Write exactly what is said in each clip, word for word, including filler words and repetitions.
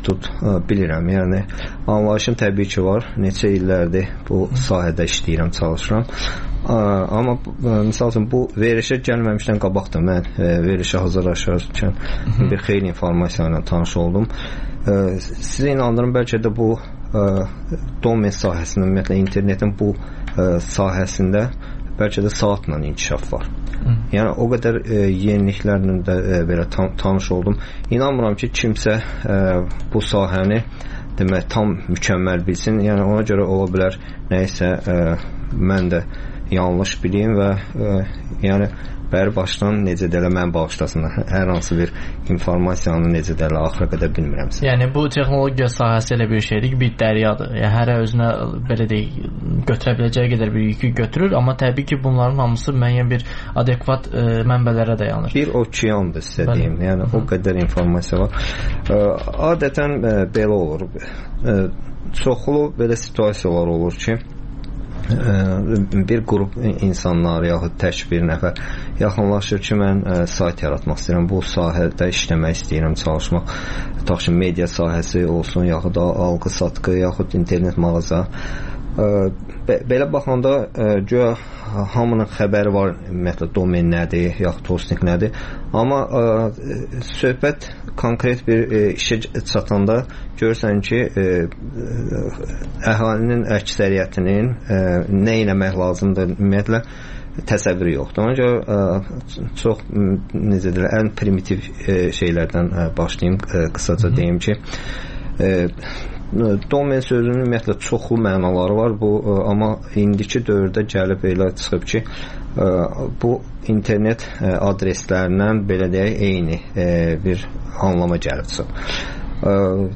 metod bilirəm. Yəni anlayışım təbii ki var. Neçə illərdir bu sahədə işləyirəm, çalışıram. Amma misal üçün bu verilişə gəlməmişdən qabaq da mən verilişə hazırlaşarkən bir xeyli informasiya ilə tanış oldum. Sizə inandırım, bəlkə də bu domen sahəsində, ümumiyyətlə internetin bu sahəsində bəlkə də saatla inkişaf var. Yəni o qədər yeniliklərlə də belə tanış oldum. İnanmıram ki, kimsə bu sahəni demək tam mükəmməl bilsin. Yəni ona görə ola bilər nəyisə mən də yanlış bileyim və e, yəni bəri başdan necə dələ mən bağışlasınlar. Hər hansı bir informasiyanı necə dələ axıra qədər bilmirəmsə. Yəni bu texnologiya sahəsi elə bir şeydir ki, bir dəryadır. Yəni hərə özünə belə deyək, götürə biləcəyi qədər bir yükü götürür, amma təbii ki, bunların hamısı müəyyən bir adekvat e, mənbələrə dayanır. Bir okeandır sizə deyim. Yəni Hı. o qədər informasiya var. E, adətən e, belə olur. E, çoxlu belə situasiyalar olur ki, bir qrup insanlar yaxud tək bir nəfər yaxınlaşır ki, mən ə, sayt yaratmaq istəyirəm, bu sahədə işləmək istəyirəm, çalışmaq, tutaq ki, media sahəsi olsun, yaxud da alqı-satqı, yaxud internet mağaza. Ə, be, belə baxanda ə, güya hamının xəbəri var, ümumiyyətlə domen nədir, yaxud hosting nədir, amma ə, söhbət konkret bir ə, işə çatanda görürsən ki, ə, əhalinin əksəriyyətinin ə, nə eləmək lazımdır, ümumiyyətlə təsəvvürü yoxdur. Ona görə ə, çox necə deyirlər, ən primitiv ə, şeylərdən ə, başlayım, ə, qısaca deyim ki, ə, domen sözünün ümumiyyətlə çoxlu mənaları var, bu ə, amma indiki dövrdə gəlib elə çıxıb ki, ə, bu internet ə, adreslərindən belə deyək eyni ə, bir anlama gəlib çıxıb. Ə,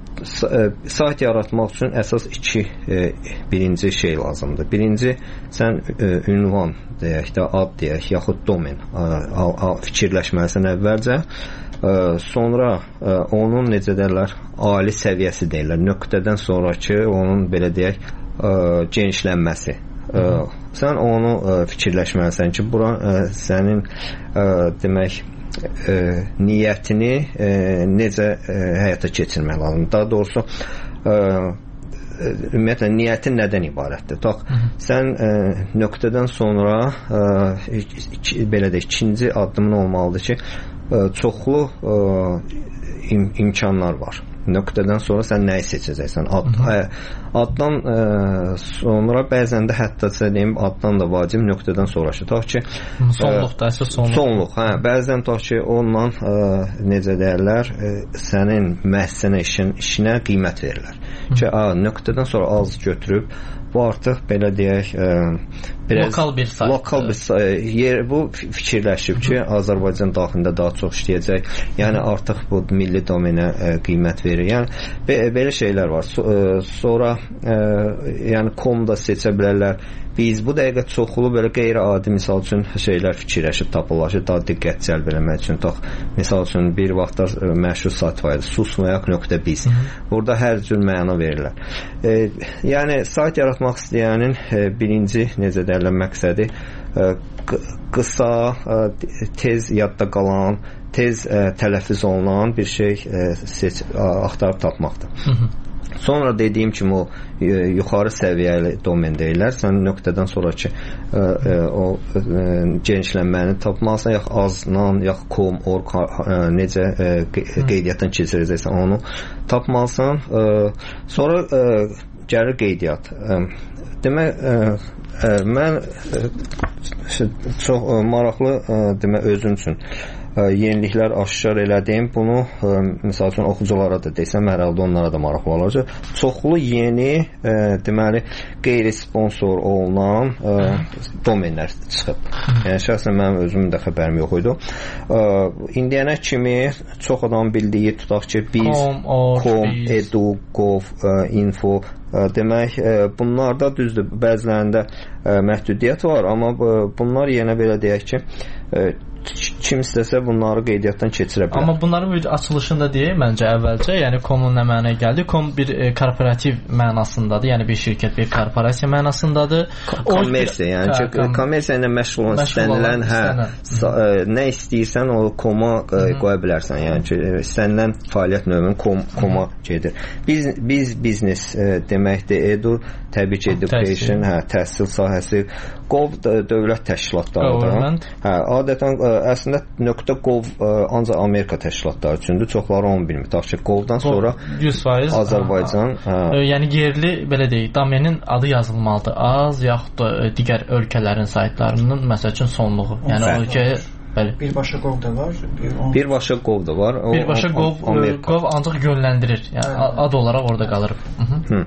sayt yaratmaq üçün əsas iki ə, birinci şey lazımdır. Birinci, sən ə, ünvan deyək də, ad deyək, yaxud domen ə, ə, ə, fikirləşməlisən əvvəlcə. Ə, sonra ə, onun necə deyirlər, ali səviyyəsi deyirlər, nöqtədən sonraki onun belə deyək ə, genişlənməsi. Ə, sən onu ə, fikirləşməlisən ki, bura ə, sənin ə, demək ə, niyyətini ə, necə ə, həyata keçirmək lazımdır. Daha doğrusu ə, ümumiyyətlə niyyətin nədən ibarətdir? Bax, sən ə, nöqtədən sonra ə, iki, belə də ikinci addımın olmalıdır ki, ə, çoxlu ə, im imkanlar var. Nöqtədən sonra sən nəyi seçəcəksən? Ad, ə, addan ə, sonra bəzən də hətta deyim, addan da vacib nöqtədən sonraki. Tutaq ki, sonluqda, əsas sonluq. Sonluq, hə, bəzən tutaq ki, onunla ə, necə deyirlər, ə, sənin müəssisənə işin, işinə qiymət verirlər. Hı. Ki, a, nöqtədən sonra az götürüb, bu artıq belə deyək, ə, biraz lokal bir sayt. Lokal bir sayt. Yer bu fikirləşib ki, Azərbaycan daxilində daha çox işləyəcək. Yəni artıq bu milli domenə ə, qiymət verir. Yəni be belə şeylər var. So ə, sonra ə, yəni kom da seçə bilərlər. Biz bu dəqiqə çoxlu belə qeyri-adi misal üçün şeylər fikirləşib tapırlar ki, daha diqqət cəlb eləmək üçün. Tax, misal üçün bir vaxtlar məşhur sayt var idi, susmayak.biz. Burada hər cür məna verirlər. E, yəni sayt yaratmaq istəyənin e, birinci necə deyirlər məqsədi e, qısa, e, tez yadda qalan, tez e, tələffüz olunan bir şey e, seç, axtarıb tapmaqdır. Hı -hı. Sonra dediyim kimi o e, yuxarı səviyyəli domen deyirlər. Sən nöqtədən sonraki e, e, o e, genişlənməni tapmalısan, yaxud aznan, yaxud com, org e, necə e, qeydiyyatdan keçirəcəksən onu tapmalısan. E, sonra e, gəlir qeydiyyat. E, demək, e, e, mən e, çox e, maraqlı e, demək özüm üçün yeniliklər aşkar elədim. Bunu ə, misal üçün oxuculara da desəm, hər halda onlara da maraqlı olacaq. Çoxlu yeni ə, deməli qeyri-sponsor olunan ə, domenlər çıxıb. Yəni şəxsən mənim özümün də xəbərim yox idi. Ə, indiyənə kimi çox adam bildiyi, tutaq ki, biz, com, edu, gov, ə, info, ə, demək, ə, bunlarda düzdür, bəzilərində ə, məhdudiyyət var, amma ə, bunlar yenə belə deyək ki, ə, kim istəsə bunları qeydiyyatdan keçirə bilər. Amma bunların bir açılışında deyək məncə əvvəlcə, yəni com-un nə mənaya gəldi? Com bir e, korporativ mənasındadır, yəni bir şirkət, bir korporasiya mənasındadır. Kommersiya, yəni hə, kom kommersiya ilə məşğul olan istənilən, hə, ə, nə istəyirsən o com-a qoya bilərsən. Yəni ki, istənilən fəaliyyət növünün com com-a gedir. Biz biz biznes ə, deməkdir, edu, təbii ki, education, hə, təhsil sahəsi, Gov dövlət təşkilatlarıdır. Hə, adətən ə, əslində .gov ə, ancaq Amerika təşkilatları üçündür. Çoxları onu bilmir. Tutaq ki, Govdan sonra yüz faiz Azərbaycan, hə. Yəni yerli belə deyək, domenin adı yazılmalıdır. Az yaxud da digər ölkələrin saytlarının məsəl üçün sonluğu. Yəni o ölkəyə bəli. Birbaşa Gov da var. Bir on... Birbaşa Gov da var. O, Birbaşa Gov, Gov ancaq yönləndirir. Yəni hə. Ad olaraq orada qalır. Hı -hı.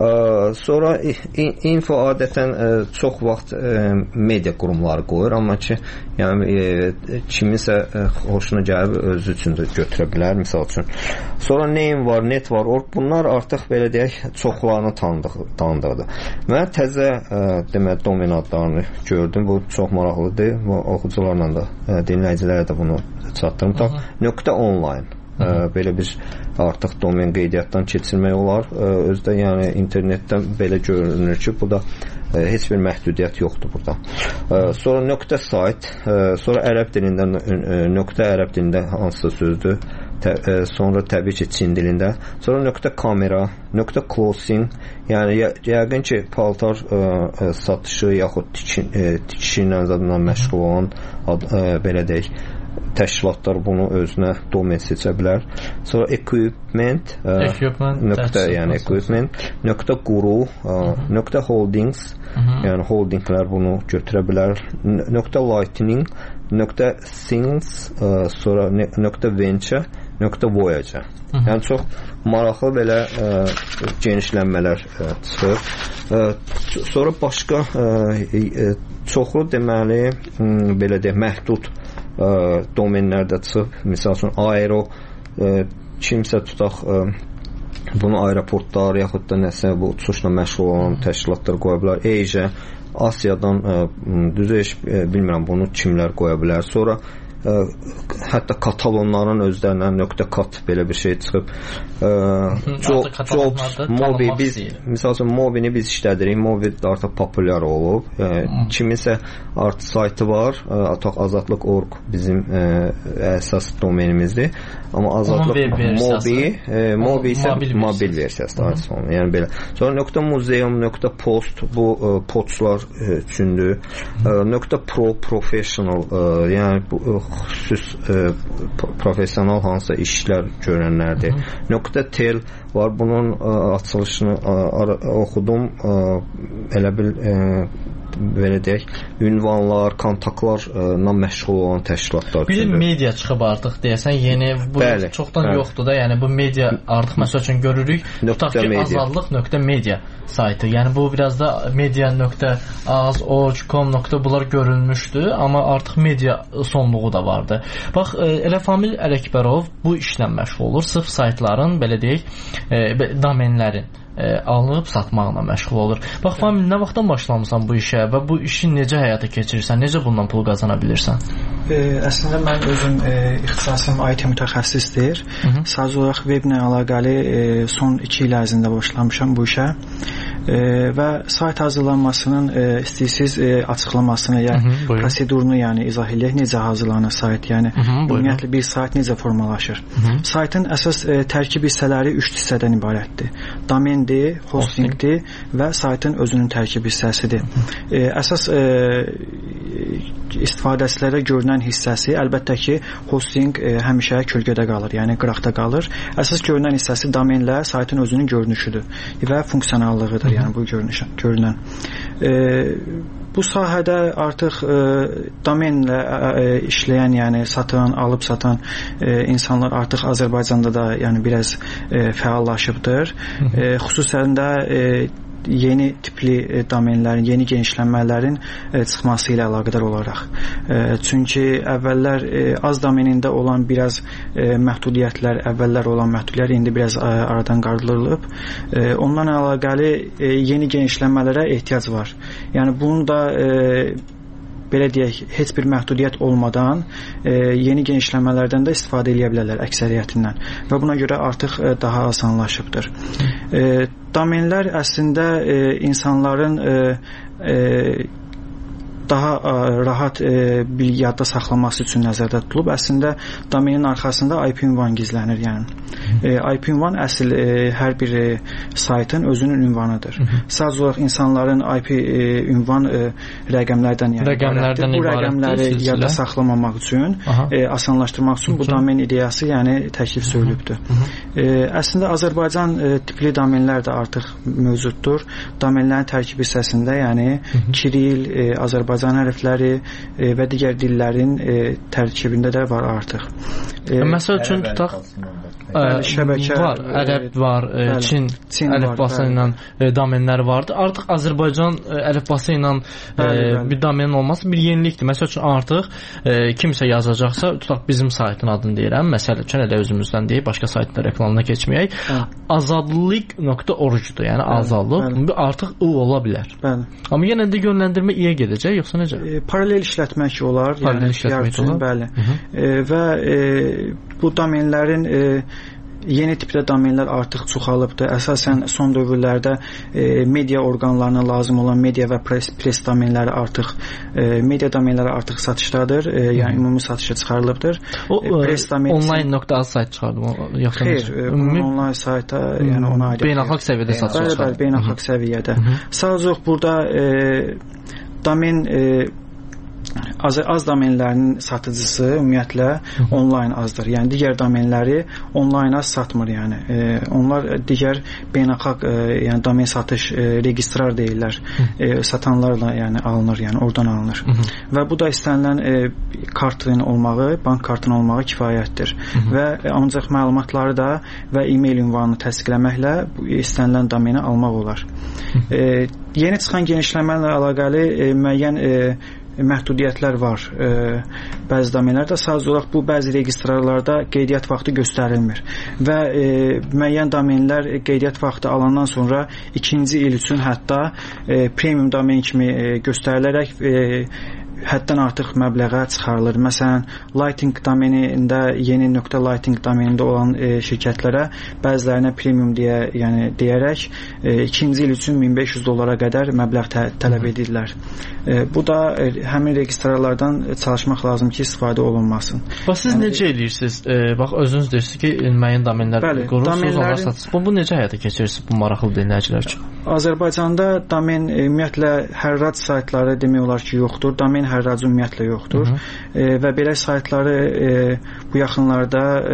Ə, sonra info adətən ə, çox vaxt ə, media qurumları qoyur, amma ki, yəni ə, kiminsə ə, xoşuna gəlib özü üçün də götürə bilər, misal üçün. Sonra name var, net var, orq, bunlar artıq belə deyək, çoxlarını tanıdıq, tanıdığıdır. Mən təzə ə, demək domen adlarını gördüm. Bu çox maraqlıdır. Bu oxucularla da dinləyicilərə də bunu çatdırım. Ta, nöqtə online ə, belə bir artıq domen qeydiyyatdan keçirmək olar. Ə, özdə yəni internetdən belə görünür ki, bu da ə, heç bir məhdudiyyət yoxdur burada. Ə, sonra nöqtə sayt, ə, sonra ərəb dilindən ə, nöqtə ərəb dilində hansısa sözdür. Tə, ə, sonra təbii ki, Çin dilində. Sonra nöqtə kamera, nöqtə closing, yəni yə, yəqin ki, paltar ə, ə, satışı yaxud tikin, ə, tikişi ilə zadından məşğul olan ad, ə, belə deyək, təşkilatlar bunu özünə domen seçə bilər. Sonra equipment, ə, equipment nöqtə, yəni equipment, nöqtə quru, ə, nöqtə holdings, yəni holdinglər bunu götürə bilər. Nöqtə lightning, nöqtə things, ə, sonra nöqtə venture, nöqtə voyager. Yəni çox maraqlı belə ə, genişlənmələr ə, çıxır. Ə, sonra başqa ə, ə, çoxlu deməli ə, belə deyək, məhdud ə, domenlərdə çıxıb. Məsəl üçün aero, ə, kimsə tutaq ə, bunu aeroportlar yaxud da nəsə bu uçuşla məşğul olan təşkilatlar qoya bilər. Asia, Asiyadan ə, düzü heç ə, bilmirəm bunu kimlər qoya bilər. Sonra ə, hətta katalonların özlərindən nöqtə kat belə bir şey çıxıb. Ə, jobs, Mobi, biz misal üçün Mobini biz işlədirik. Mobi artıq populyar olub. Ə, kiminsə artıq saytı var. Artıq azadlıq nöqtə org bizim ə, əsas domenimizdir. Amma azadlıq Mobi, ə, Mobi isə mobil versiyası. Yəni belə. Sonra nöqtə muzeum, nöqtə post, bu ə, poçlar üçündür. Ə, nöqtə pro, professional, ə, yəni bu ə, xüsus ə, professional hansısa işlər görənlərdir. Nöqtə tel var. Bunun ə, açılışını ə, ara, oxudum. Ə, elə bil ə, belə deyək, ünvanlar, kontaktlarla məşğul olan təşkilatlar. Bir media çıxıb artıq deyəsən, yeni bu bəli, çoxdan bəli. Yoxdur da, yəni bu media artıq məsəl üçün görürük. Tutaq ki, azadlıq nöqtə media saytı. Yəni bu biraz da media nöqtə az, org, com nöqtə bunlar görülmüşdü, amma artıq media sonluğu da vardı. Bax, elə Famil Ələkbərov bu işlə məşğul olur. Sırf saytların, belə deyək, domenlərin alınıb satmaqla məşğul olur. Bax, Famil, nə vaxtdan başlamısan bu işə və bu işi necə həyata keçirirsən? Necə bundan pul qazana bilirsən? E, əslində mən özüm e, ixtisasım I T mütəxəssisdir. Sadəcə olaraq weblə əlaqəli e, son iki il ərzində başlamışam bu işə. E, və sayt hazırlanmasının e, istəyirsiniz e, açıqlamasını, yəni Hı-hı, prosedurunu yəni izah eləyək, necə hazırlanır sayt, yəni Hı-hı, ümumiyyətlə bir sayt necə formalaşır. Hı-hı. Saytın əsas e, tərkib hissələri üç hissədən ibarətdir. Domendir, hostingdir və saytın özünün tərkib hissəsidir. E, əsas e, istifadəçilərə görünən hissəsi əlbəttə ki, hosting e, həmişə kölgədə qalır, yəni qıraqda qalır. Əsas görünən hissəsi domenlə saytın özünün görünüşüdür və funksionallığıdır, yəni bu görünüş, görünən. E, bu sahədə artıq e, domenlə e, işləyən, yəni satan, alıb satan e, insanlar artıq Azərbaycanda da yəni biraz e, fəallaşıbdır. E, xüsusən də e, yeni tipli e, domenlərin, yeni genişlənmələrin e, çıxması ilə əlaqədar olaraq. E, çünki əvvəllər e, az domenində olan biraz e, məhdudiyyətlər, əvvəllər olan məhdudiyyətlər indi biraz e, aradan qaldırılıb. E, ondan əlaqəli e, yeni genişlənmələrə ehtiyac var. Yəni bunu da e, belə deyək, heç bir məhdudiyyət olmadan e, yeni genişləmələrdən də istifadə edə bilərlər əksəriyyətindən və buna görə artıq e, daha asanlaşıbdır. E, domenlər əslində e, insanların e, e, daha ə, rahat ə, bir yadda saxlaması üçün nəzərdə tutulub. Əslində domenin arxasında I P ünvan gizlənir, yəni. E, I P ünvan əsl e, hər bir e, saytın özünün ünvanıdır. Sadəcə olaraq insanların I P e, ünvan e, rəqəmlərdən, yəni rəqəmlərdən bu rəqəmləri yadda saxlamamaq üçün, e, asanlaşdırmaq üçün bu domen ideyası, yəni təklif söylübdür. E, əslində Azərbaycan e, tipli domenlər də artıq mövcuddur. Domenlərin tərkib hissəsində, yəni Kiril, e, Azərbaycan Azərbaycan hərfləri e, və digər dillərin e, tərkibində də var artıq. E, Məsəl üçün tutaq e, şəbəkə var, ərəb var, e, bəli, Çin, Çin əlifbası ilə e, domenlər vardı. Artıq Azərbaycan e, əlifbası ilə e, bir domenin olması bir yenilikdir. Məsəl üçün artıq e, kimsə yazacaqsa, tutaq bizim saytın adını deyirəm. Məsəl üçün elə özümüzdən deyib, başqa saytda reklamına keçməyək. azadlıq nöqtə org-dur, yəni bəli, azadlıq. Bəli. Artıq o ola bilər. Bəli. Amma yenə də yönləndirmə iyə gedəcək, yoxsa necə? E, paralel işlətmək olar, paralel yəni işlətmək üçün, olar. Bəli. E, və e, bu domenlərin e, yeni tipdə domenlər artıq çoxalıbdır. Əsasən son dövrlərdə e, media orqanlarına lazım olan media və pres, pres domenləri artıq e, media domenləri artıq satışdadır. E, yəni ümumi satışa çıxarılıbdır. O e, pres domen online.az sayt çıxardım yoxsa xeyr, e, bunun online sayta, yəni ona aid beynəlxalq səviyyədə satışa çıxarılır. Bəli, bəli, beynəlxalq səviyyədə. Sadəcə burada e, domen e, Az, az domenlərinin satıcısı ümumiyyətlə onlayn azdır. Yəni digər domenləri onlayn az satmır, yəni. E, onlar digər beynəlxalq e, yəni domen satış e, registrar deyirlər. E, satanlarla yəni alınır, yəni oradan alınır. Hı -hı. Və bu da istənilən e, kartın olmağı, bank kartının olmağı kifayətdir. Hı -hı. Və e, ancaq məlumatları da və e-mail ünvanını təsdiqləməklə bu istənilən domeni almaq olar. Hı -hı. E, yeni çıxan genişləmə ilə əlaqəli e, müəyyən e, məhdudiyyətlər var. E, bəzi domenlərdə sadəcə olaraq bu bəzi registrarlarda qeydiyyat vaxtı göstərilmir və e, müəyyən domenlər qeydiyyat vaxtı alandan sonra ikinci il üçün hətta e, premium domen kimi e, göstərilərək e, həddən artıq məbləğə çıxarılır. Məsələn, Lighting domenində, yeni nöqtə Lighting domenində olan e, şirkətlərə bəzilərinə premium deyə, yəni deyərək e, ikinci il üçün min beş yüz dollara qədər məbləğ tə tələb edirlər. E, bu da e, həmin registrarlardan çalışmaq lazım ki, istifadə olunmasın. Bax, siz yəni, necə edirsiniz? E, bax, özünüz deyirsiniz ki, müəyyən domenlər qurursunuz, onlar satırsınız. Bu, bu necə həyata keçirirsiniz bu maraqlı dinləyicilər üçün? Azərbaycanda domen e, ümumiyyətlə hərrac saytları demək olar ki, yoxdur. Domen hərracı ümumiyyətlə yoxdur. Hı -hı. E, və belə saytları e, bu yaxınlarda e,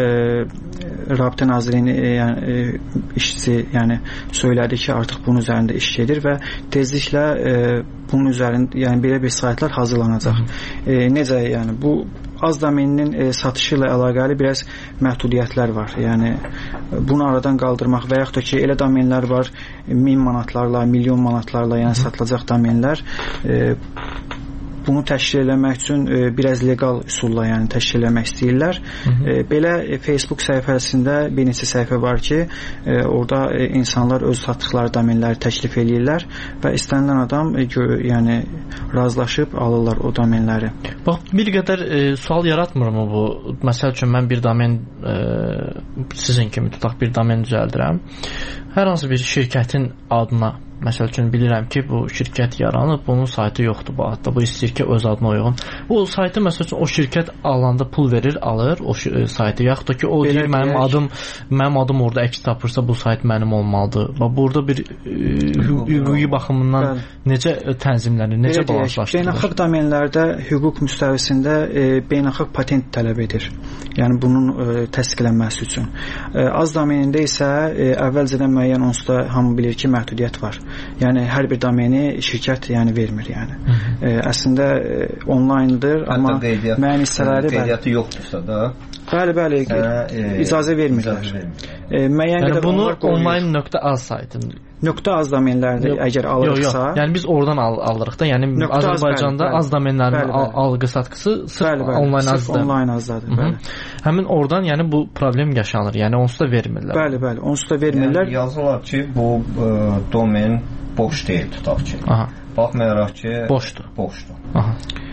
Rabitə Nazirliyinin e, yəni, e, işçisi yəni, söylədi ki, artıq bunun üzərində iş gedir və tezliklə e, bunun üzərində, yəni belə bir saytlar hazırlanacaq. Hı -hı. E, necə, yəni bu az domeninin e, satışı ilə əlaqəli biraz məhdudiyyətlər var. Yəni bunu aradan qaldırmaq və yaxud da ki, elə domenlər var min manatlarla, milyon manatlarla yəni satılacaq domenlər. E, bunu təşkil eləmək üçün e, biraz legal üsulla yəni təşkil eləmək istəyirlər. Hı -hı. E, belə e, Facebook səhifəsində bir neçə səhifə var ki, e, orada e, insanlar öz satdıqları domenləri təklif eləyirlər və istənilən adam e, gö, yəni razılaşıb alırlar o domenləri. Bax, bir qədər e, sual yaratmırmı bu? Məsəl üçün mən bir domen e, sizin kimi tutaq bir domen düzəldirəm. Hər hansı bir şirkətin adına, məsəl üçün bilirəm ki, bu şirkət yaranıb, bunun saytı yoxdur bu adda, bu istəyir ki, öz adına uyğun. Bu saytı məsəl üçün o şirkət alanda pul verir, alır o e, saytı, yaxud da ki, o deyir mənim deyək. adım mənim adım orada əks tapırsa bu sayt mənim olmalıdır. Və burada bir e, hüquqi baxımından bəli, necə tənzimlənir, necə balanslaşdırılır? Beynəlxalq domenlərdə hüquq müstəvisində e, beynəlxalq patent tələb edir. Yəni bunun e, təsdiqlənməsi üçün. E, az domenində isə e, əvvəlcədən müəyyən onsuz da hamı bilir ki, məhdudiyyət var. Yəni hər bir domeni şirkət yəni vermir yəni. Hı -hı. E, əslində e, onlayndır, amma müəyyən hissələri qeydiyyatı yoxdursa da bəli, bəli, ə, e, icazə vermirlər. E, yəni bunu online.az saytın nöqtə az domenlərdə əgər alırıqsa, yox, yox. Yəni biz oradan al alırıq da. Yəni nöqtə Azərbaycanda az, bəli, az domenlərin al algı satqısı sırf bəli, bəli, online azdır. Online azdadır, bəli. Həmin oradan yəni bu problem yaşanır. Yəni onsuz da vermirlər. Bəli, bəli, onsuz da vermirlər. Yəni yazırlar ki, bu ə, domen boş deyil tutaq ki. Aha. Baxmayaraq ki, boşdur. Boşdur. Aha.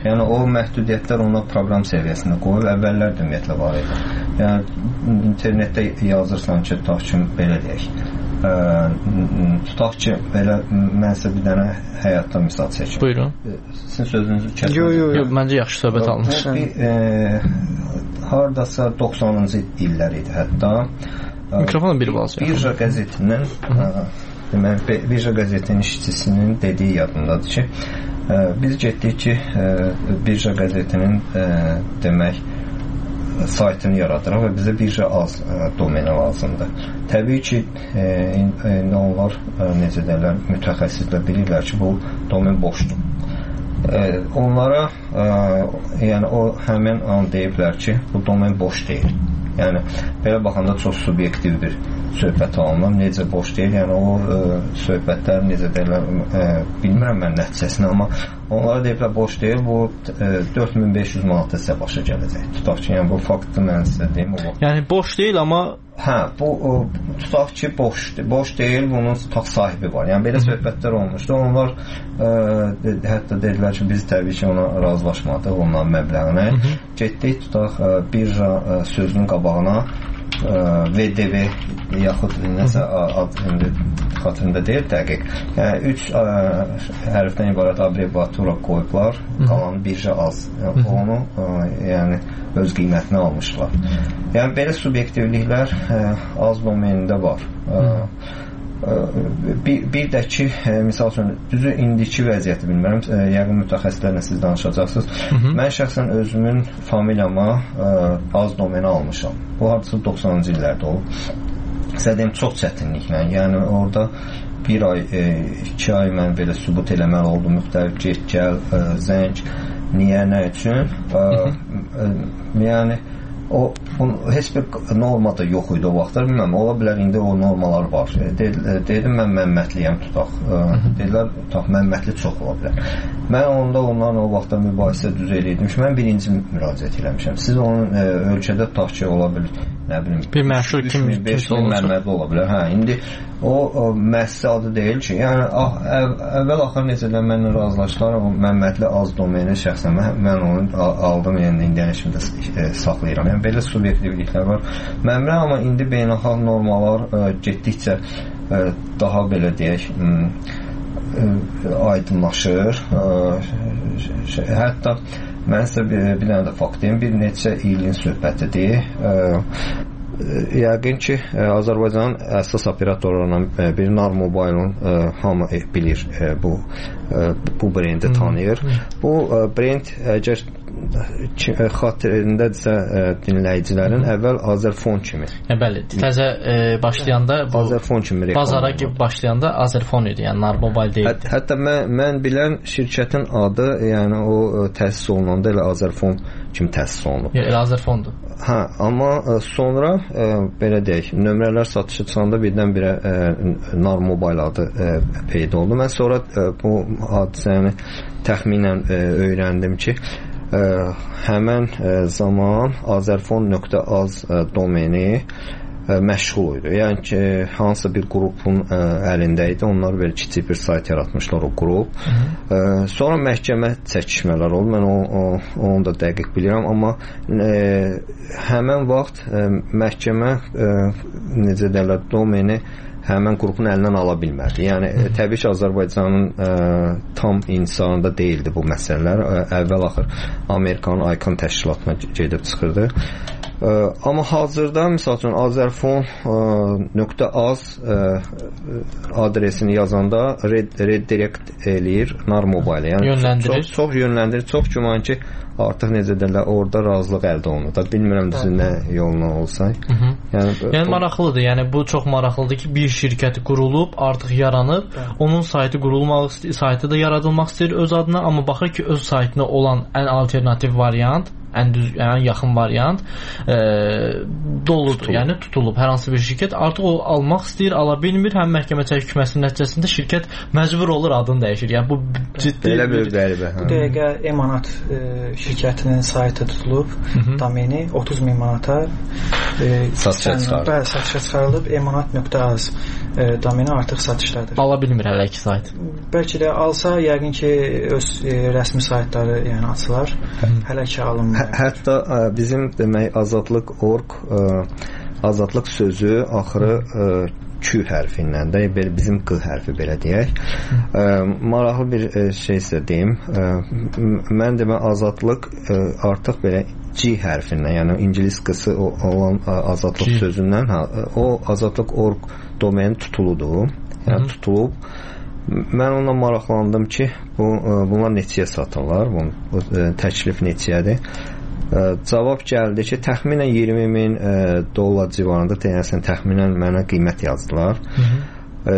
Yəni o məhdudiyyətlər ona proqram səviyyəsində qoyub, əvvəllər də ümumiyyətlə var idi. Yəni internetdə yazırsan ki, tutaq ki, belə deyək. Ə, tutaq ki, belə mənsə bir dənə həyatdan misal çəkim. Buyurun. Sizin sözünüzü kəsdim. Yox, yox, yox, məncə yaxşı söhbət almış. Bu bir e, hardasa doxsanıncı illər idi hətta. Mikrofonu bir balaca. Birja qəzetinin deməli Birja qəzetinin işçisinin dediyi yadımdadır ki, ə, biz getdik ki, ə, Birja qəzetinin ə, demək saytını yaradırıq və bizə birja az ə, domeni lazımdır. Təbii ki, e, e, onlar ə, necə deyirlər, mütəxəssislər bilirlər ki, bu domen boşdur. E, onlara ə, yəni o həmin an deyiblər ki, bu domen boş deyil. Yəni belə baxanda çox subyektiv bir söhbət alınır. Necə boş deyil, yəni o ə, söhbətlər necə deyirlər, ə, bilmirəm mən nəticəsini, amma onlara deyiblər boş deyil, bu ə, dörd min beş yüz manat sizə başa gələcək. Tutaq ki, yəni bu faktı mən sizə deyim. O yəni boş deyil, amma hə, bu o, tutaq ki, boş, boş deyil, bunun tutaq sahibi var. Yəni belə söhbətlər olmuşdu. Onlar ə, de, hətta dedilər ki, biz təbii ki, ona razılaşmadıq, onların məbləğinə. Getdik, tutaq ə, birja ə, sözünün qabağına V D V yaxud nəsə ad indi xatırında deyil dəqiq. Yəni üç ə, hərfdən ibarət abreviatura qoyublar, qalanı birja az. Yəni, onu ə, yəni öz qiymətinə almışlar. Yəni belə subyektivliklər ə, az domenində var. Ə, Bir, bir də ki, misal üçün, düzü indiki vəziyyəti bilmirəm, yəqin mütəxəssislərlə siz danışacaqsınız. Hı -hı. Mən şəxsən özümün familiyama ə, az domeni almışam. Bu hardasa doxsanıncı illərdə olub. Sizə deyim, çox çətinliklə. Yəni orada bir ay, e, iki ay mən belə sübut eləməli oldum, müxtəlif get, gəl, ə, zəng, niyə, nə üçün. Ə, ə, yəni o bunun heç bir norma da yox idi o vaxtlar. Bilməm, ola bilər indi o normalar var. Dedim mən Məmmətliyəm tutaq. Dedilər tutaq Məmmətli çox ola bilər. Mən onda onlarla o vaxtda mübahisə düz eləyirdim ki, mən birinci müraciət eləmişəm. Siz onun e, ölkədə tutaq ki, ola bilər, nə bilim, bir məşhur kimi beş min Məmmədli ola bilər. Hə, indi o, o müəssisə adı deyil ki, yəni ah, əv, əvvəl axır necə də mənlə razılaşdılar, o Məmmədli az domeni şəxsən mən, mən onu aldım, yəni indiyən kimi də e, saxlayıram. Yəni belə subyektivliklər var. Məmrə, amma indi beynəlxalq normalar ə, getdikcə ə, daha belə deyək ə, ə, aydınlaşır. Ə, hətta mən sizə bir, bir dənə də fakt deyim, bir neçə ilin söhbətidir. Ə, Yəqin ki, Azərbaycanın əsas operatorlarından biri Nar Mobile-un hamı bilir, bu bu brendi tanıyır. Bu brend əgər xatirindədirsə dinləyicilərin əvvəl Azerfon kimi. Hə, bəli, təzə e, başlayanda bu Azerfon kimi bazara gibi başlayanda Azerfon idi, yəni Nar Mobile deyil. Hət, hətta mən, mən bilən şirkətin adı, yəni o təsis olunanda elə Azerfon kimi təsis olunub. Elə Azerfondur. Hə, amma sonra e, belə deyək, nömrələr satışa çıxanda birdən-birə e, Nar Mobile adı e, peyda oldu. Mən sonra e, bu hadisəni təxminən e, öyrəndim ki, Ə, həmən ə, zaman azerfon nöqtə az ə, domeni ə, məşğul idi. Yəni ki, hansısa bir qrupun ə, əlində idi. Onlar belə kiçik bir sayt yaratmışlar o qrup. Ə, sonra məhkəmə çəkişmələr oldu. Mən o, o, onu da dəqiq bilirəm, amma ə, həmən vaxt ə, məhkəmə ə, necə deyirlər, domeni həmən qrupun əlindən ala bilmədi. Yəni ə, təbii ki, Azərbaycanın ə, tam intisarında deyildi bu məsələlər. Ə, əvvəl axır Amerikanın ICANN təşkilatına gedib çıxırdı. Ə, amma hazırda misal üçün azerfon nöqtə az ə, adresini yazanda red, redirect eləyir Nar Mobile. Yəni yönləndirir. Çox, çox yönləndirir. Çox güman ki, artıq necə deyirlər, orada razılıq əldə olunur. Da bilmirəm düzü nə yolla olsa. Hı -hı. Yəni, yəni bu, maraqlıdır. Yəni bu çox maraqlıdır ki, bir şirkət qurulub, artıq yaranıb, onun saytı qurulmaq istəyir, saytı da yaradılmaq istəyir öz adına, amma baxır ki, öz saytına olan ən alternativ variant ən düz, yəni yaxın variant e, doludur, tutulub. Yəni tutulub hər hansı bir şirkət artıq o almaq istəyir, ala bilmir, həm məhkəmə çəkməsinin nəticəsində şirkət məcbur olur adını dəyişir. Yəni bu ciddi belə bir qəribə. Bu dəqiqə Emanat e, şirkətinin saytı tutulub, domeni otuz min manata e, satışa çıxarılıb. Bəli, satışa çıxarılıb. emanat.az e, domeni artıq satışdadır. Ala bilmir hələ ki sayt. Bəlkə də alsa yəqin ki öz e, rəsmi saytları yəni açılar. Hələ ki alınmır. Hə, hətta ə, bizim demək azadlıq nöqtə org ə, azadlıq sözü axırı ə, Q hərfindən də belə bizim Q hərfi belə deyək. Ə, maraqlı bir ə, şey isə deyim. Ə, mən demə azadlıq ə, artıq belə C hərfindən, yəni ingilis qısı olan ə, azadlıq G. sözündən ha, o azadlıq nöqtə org domeni tutuludur. Yəni Hı. tutulub. Mən onunla maraqlandım ki, bu bunlar neçəyə satırlar? Bu, bu təklif neçəyədir? Cavab gəldi ki, təxminən iyirmi min e, dollar civarında deyəsən təxminən mənə qiymət yazdılar. Hı -hı. E,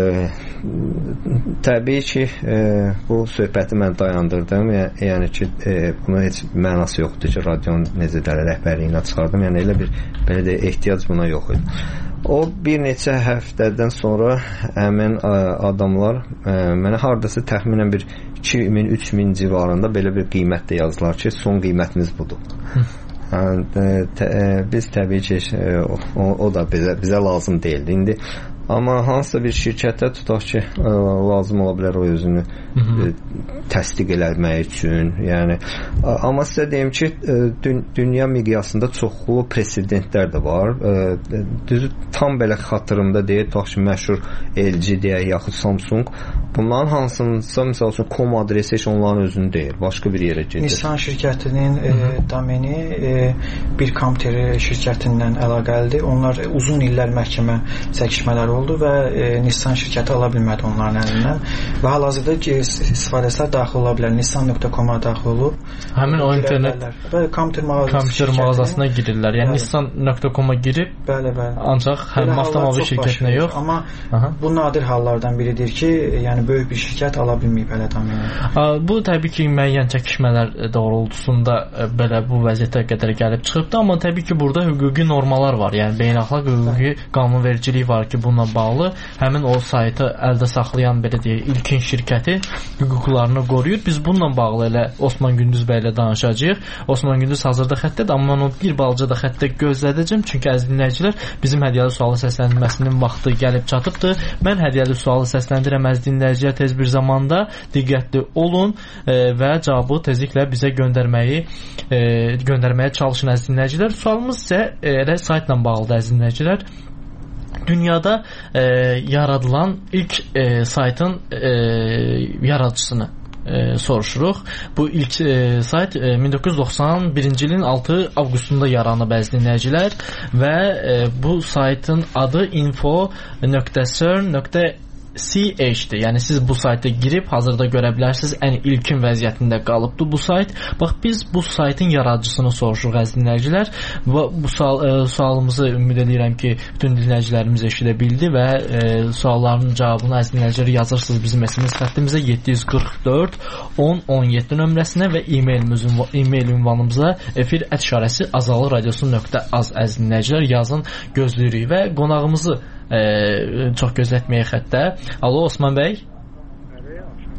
təbii ki, e, bu söhbəti mən dayandırdım. Yəni, yəni ki, e, buna heç mənası yoxdur ki, radionun necə dələ rəhbərliyinə çıxardım. Yəni elə bir belə də ehtiyac buna yox idi. O bir neçə həftədən sonra həmin adamlar ə, mənə hardasa təxminən bir iki min üç min civarında belə bir qiymət də yazdılar ki, son qiymətiniz budur. Yəni, tə, ə, biz təbii ki o, o da bizə, bizə lazım deyildi. İndi amma hansısa bir şirkətə tutaq ki, ə, lazım ola bilər o özünü ə, təsdiq eləmək üçün. Yəni ə, amma sizə deyim ki, ə, dü dünya miqyasında çoxlu presedentlər də var. Ə, düzü tam belə xatırımda deyil, tutaq ki, məşhur L G deyək, yaxud Samsung. Bunların hansınsa, misal üçün, com adresi heç onların özünü deyil, başqa bir yerə gedir. Nissan şirkətinin e, domeni e, bir kompüter şirkətindən əlaqəlidir. Onlar e, uzun illər məhkəmə çəkişmələri oldu və e, Nissan şirkəti ala bilmədi onların əlindən. Və hal-hazırda e, istifadəçilər daxil ola bilər. Nissan nöqtə com-a daxil olub. Həmin o internet və kompüter mağazası mağazasına girirlər. Yəni Nissan nöqtə com-a girib, bəli, bəli. Ancaq həm avtomobil şirkətinə yox. Amma Aha. bu nadir hallardan biridir ki, yəni böyük bir şirkət ala bilməyib hələ domeni. Bu təbii ki, müəyyən çəkişmələr doğrultusunda belə bu vəziyyətə qədər gəlib çıxıbdı, amma təbii ki, burada hüquqi normalar var. Yəni beynəlxalq hüquqi qanunvericilik var ki, bununla bağlı həmin o saytı əldə saxlayan belə deyək, ilkin şirkəti hüquqlarını qoruyur. Biz bununla bağlı elə Osman Gündüz bəy ilə danışacağıq. Osman Gündüz hazırda xəttədir, amma mən onu bir balaca da xəttə gözlədəcəm. Çünki əziz dinləyicilər, bizim hədiyyəli sualı səsləndirməsinin vaxtı gəlib çatıbdır. Mən hədiyyəli sualı səsləndirəm, əziz dinləyicilər, tez bir zamanda diqqətli olun e, və cavabı tezliklə bizə göndərməyi e, göndərməyə çalışın, əziz dinləyicilər. Sualımız isə e, elə saytla bağlıdır, əziz dinləyicilər. Dünyada e, yaradılan ilk e, saytın e, yaradıcısını E, soruşuruq. Bu ilk e, sayt e, min doqquz yüz doxsan birinci ilin altı avqustunda yaranıb, əziz dinləyicilər, və e, bu saytın adı info nöqtə cern nöqtə C H-dir. Yəni siz bu sayta girib hazırda görə bilərsiniz, ən ilkin vəziyyətində qalıbdır bu sayt. Bax, biz bu saytın yaradıcısını soruşuruq, əziz dinləyicilər. Və bu sual, e, sualımızı ümid edirəm ki, bütün dinləyicilərimiz eşidə bildi və e, sualların cavabını, əziz dinləyicilər, yazırsınız bizim S M S xəttimizə yeddi yüz qırx dörd on on yeddi nömrəsinə və e-mail, e-mail ünvanımıza efir ət işarəsi azalı radiosu nöqtə az, əziz dinləyicilər, yazın, gözləyirik və qonağımızı e, çox gözlətməyə xəttə. Alo, Osman bəy. Bəli,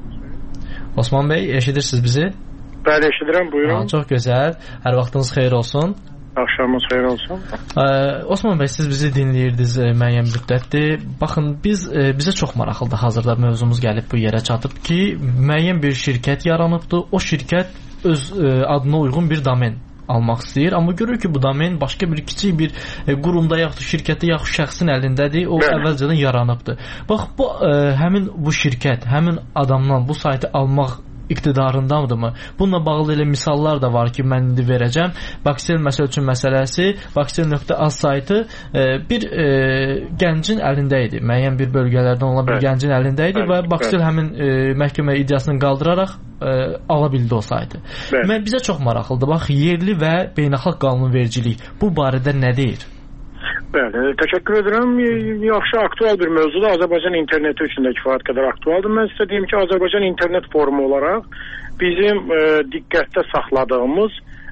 Osman bəy, eşidirsiniz bizi? Bəli, eşidirəm, buyurun. Ha, çox gözəl. Hər vaxtınız xeyir olsun. Axşamınız xeyir olsun. Ee, Osman bəy, siz bizi dinləyirdiniz e, müəyyən müddətdir. Baxın, biz e, bizə çox maraqlıdır. Hazırda mövzumuz gəlib bu yerə çatıb ki, müəyyən bir şirkət yaranıbdı. O şirkət öz e, adına uyğun bir domen almaq istəyir, amma görür ki, bu domen başqa bir kiçik bir e, qurumda yaxud şirkətdə yaxud şəxsin əlindədir. O Bəli. əvvəlcədən yaranıbdı. Bax, bu e, həmin bu şirkət, həmin adamdan bu saytı almaq iqtidarındamdırmı? Bununla bağlı elə misallar da var ki, mən indi verəcəm. Baksel məsəl üçün məsələsi, baksel nöqtə az saytı e, bir e, gəncin əlində idi. Müəyyən bir bölgələrdən olan bir Bəli. gəncin əlində idi Bəli. və baksel Bəli. həmin e, məhkəmə iddiasını qaldıraraq e, ala bildi o saytı. Bəli. Mən bizə çox maraqlıdır. Bax, yerli və beynəlxalq qanunvericilik bu barədə nə deyir? Bəli, təşəkkür edirəm. Yaxşı, aktual bir mövzudur. Azərbaycan interneti üçün də kifayət qədər aktualdır. Mən sizə deyim ki, Azərbaycan internet forumu olaraq bizim e, diqqətdə saxladığımız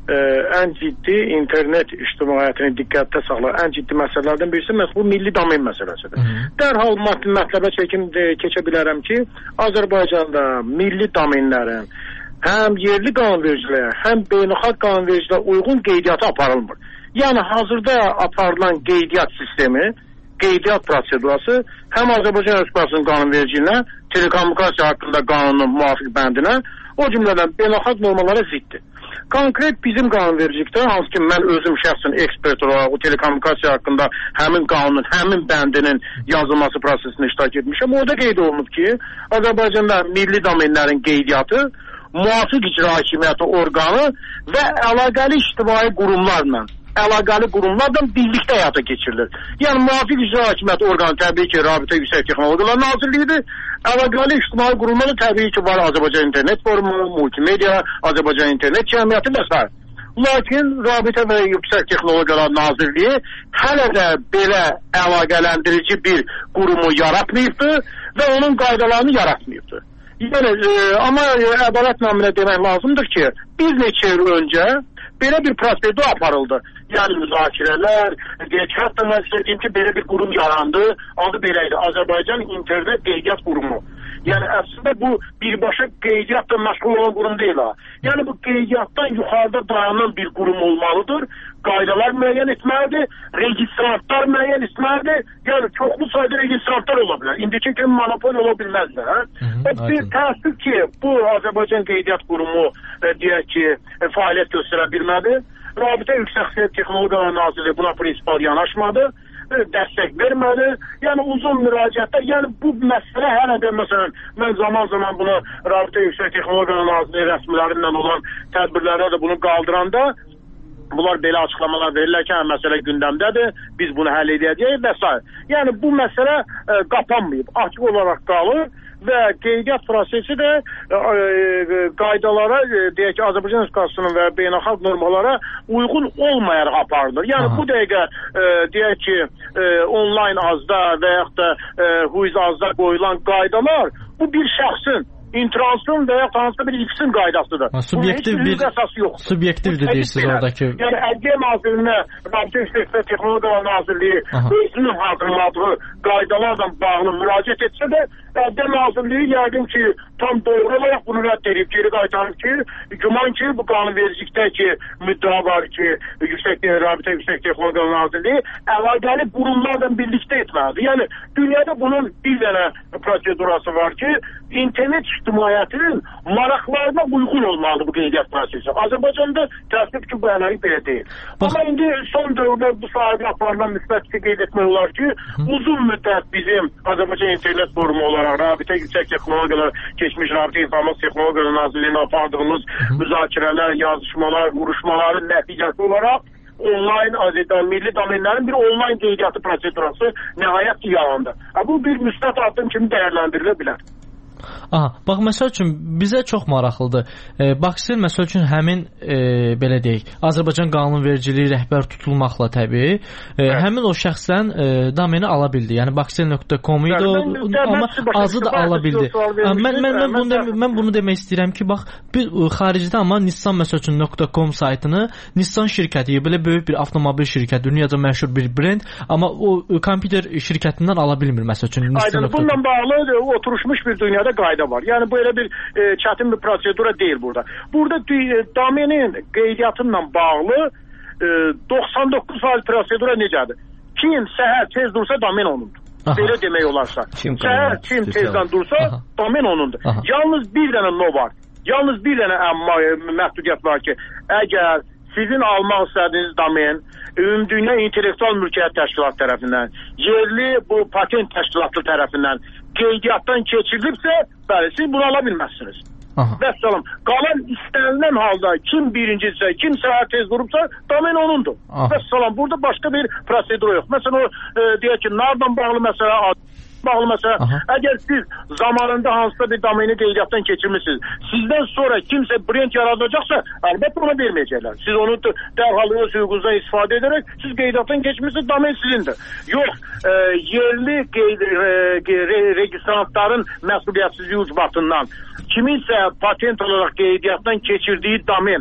ə, ən ciddi internet ictimaiyyətini diqqətdə saxlayan ən ciddi məsələlərdən birisi məhz bu milli domen məsələsidir. Hı -hı. Dərhal mətləbə çəkim keçə bilərəm ki, Azərbaycanda milli domenlərin həm yerli qanunvericiliyə, həm beynəlxalq qanunvericiliyə uyğun qeydiyyatı aparılmır. Yəni hazırda aparılan qeydiyyat sistemi, qeydiyyat prosedurası həm Azərbaycan Respublikasının qanunvericiliyinə, telekommunikasiya haqqında qanunun müvafiq bəndinə, o cümlədən beynəlxalq normalara ziddir. Konkret bizim qanunvericilikdə, hansı ki mən özüm şəxsən ekspert olaraq o telekommunikasiya haqqında həmin qanunun, həmin bəndinin yazılması prosesində iştirak etmişəm. Orada qeyd olunub ki, Azərbaycanda milli domenlərin qeydiyyatı müvafiq icra hakimiyyəti orqanı və əlaqəli ictimai qurumlarla, əlaqəli qurumlarla birlikdə həyata keçirilir. Yəni müvafiq icra hakimiyyəti orqanı təbii ki, Rabitə Yüksək Texnologiyalar Nazirliyidir. Əlaqəli ictimai qurumları təbii ki, var Azərbaycan İnternet Forumu, Multimedia, Azərbaycan İnternet Cəmiyyəti və s. Lakin Rabitə və Yüksək Texnologiyalar Nazirliyi hələ də belə əlaqələndirici bir qurumu yaratmayıbdır və onun qaydalarını yaratmayıbdır. Yəni, e, amma ədalət naminə demək lazımdır ki, bir neçə il öncə belə bir prosedur aparıldı. Yəni müzakirələr, deyək, hətta mən sizə deyim ki, belə bir qurum yarandı, adı belə idi, Azərbaycan İnternet Qeydiyyat Qurumu. Yəni əslində bu birbaşa qeydiyyatla məşğul olan qurum deyil ha. Yəni bu qeydiyyatdan yuxarıda dayanan bir qurum olmalıdır. Qaydalar müəyyən etməlidir, registrantlar müəyyən etməlidir. Yəni çoxlu sayda registrantlar ola bilər. İndiki kimi monopol ola bilməzlər. Hə? Bir təəssüf ki, bu Azərbaycan Qeydiyyat Qurumu e, deyək ki, e, fəaliyyət göstərə bilmədi. Rabitə Yüksək Texnologiyalar Nazirliyi buna prinsipal yanaşmadı, e, dəstək vermədi. Yəni uzun müraciətlər, yəni bu məsələ hələ də məsələn, mən zaman zaman bunu Rabitə Yüksək Texnologiyalar Nazirliyi rəsmilərindən olan tədbirlərə də bunu qaldıranda, bunlar belə açıqlamalar verirlər ki, hə, məsələ gündəmdədir, biz bunu həll edəcəyik və s. Yəni bu məsələ e, qapanmayıb, açıq olaraq qalır və qeydiyyat prosesi də e, e, qaydalara, e, deyək ki, Azərbaycan Respublikasının və beynəlxalq normalara uyğun olmayaraq aparılır. Yəni Aha. bu dəqiqə e, deyək ki, e, onlayn azda və yaxud da e, huiz azda qoyulan qaydalar bu bir şəxsin intransın və ya hansısa bir ikisinin qaydasıdır. Ha, subyektiv bir əsası yoxdur. Subyektivdir deyirsiniz oradakı. Yəni Ədliyyə Nazirliyinə, Rabitə Yüksək Texnologiyalar Nazirliyi özünün hazırladığı qaydalarla bağlı müraciət etsə də, Ədliyyə Nazirliyi yəqin ki, tam doğru olaraq bunu rədd edib, geri qaytarıb ki, güman ki, bu qanunvericilikdəki müddəa var ki, Yüksək Rabitə Yüksək Texnologiyalar Nazirliyi əlaqəli qurumlarla birlikdə etməlidir. Yəni dünyada bunun bir dənə prosedurası var ki, internet ictimaiyyətinin maraqlarına uyğun olmalı bu qeydiyyat prosesi. Azərbaycanda təəssüf ki, bu ənəlik belə deyil. Bax. Amma indi son dövrdə bu sahədə aparılan müsbət qeyd etmək olar ki, Hı. uzun müddət bizim Azərbaycan İnternet Forumu olaraq Rabitə Yüksək Texnologiyalar, keçmiş Rabitə İnformasiya Texnologiyalar Nazirliyinə apardığımız Hı. müzakirələr, yazışmalar, vuruşmaların nəticəsi olaraq onlayn Azərbaycan milli domenlərin bir onlayn qeydiyyatı prosedurası nəhayət ki, yarandı. Bu bir müsbət addım kimi dəyərləndirilə bilər. Aha, bax məsəl üçün bizə çox maraqlıdır. E, Baksel məsəl üçün həmin e, belə deyək, Azərbaycan qanunvericiliyi rəhbər tutulmaqla təbii, e, evet. həmin o şəxsdən e, domeni ala bildi. Yəni baksel nöqtə com idi, yəni, amma azı da ala bildi. Mən mən mən bunu da, mən bunu demək istəyirəm ki, bax bir xaricdə amma Nissan məsəl üçün .com saytını Nissan şirkəti, belə böyük bir avtomobil şirkəti, dünyada məşhur bir brend, amma o kompüter şirkətindən ala bilmir məsəl üçün Nissan. Bununla bağlı oturmuş bir dünyada qayda var. Yəni bu elə bir e, çətin bir prosedura deyil burada. Burada e, domenin qeydiyyatıyla bağlı e, doxsan doqquz faiz prosedura necədir? Kim səhər tez dursa domen onundur. Aha. Belə demək olarsa. Kim səhər kim tezdən dursa Aha. domen onundur. Aha. Yalnız bir dənə no var. Yalnız bir dənə əmma e, məhdudiyyət var ki, əgər sizin almaq istədiyiniz domen Ümumdünya İntellektual Mülkiyyət Təşkilatı tərəfindən, yerli bu patent təşkilatı tərəfindən qeydiyyatdan keçirilibsə, bəli, siz bunu ala bilməzsiniz. Vəssalam. Qalan istənilən halda kim birincisə, kim səhər tez durubsa, domen onundur. Vəssalam. Burada başqa bir prosedur yox. Məsələn, o e, deyək ki, nardan bağlı məsələ bağlı məsələ, Aha. əgər siz zamanında hansısa bir domeni qeydiyyatdan keçirmişsiniz, sizdən sonra kimsə brend yaradacaqsa, əlbəttə ona verməyəcəklər. Siz onu dərhal öz hüququnuzdan istifadə edərək, siz qeydiyyatdan keçmişsiniz, domen sizindir. Yox, e, yerli qeyd, e, re, registrantların məsuliyyətsizliyi ucbatından kiminsə patent olaraq qeydiyyatdan keçirdiyi domen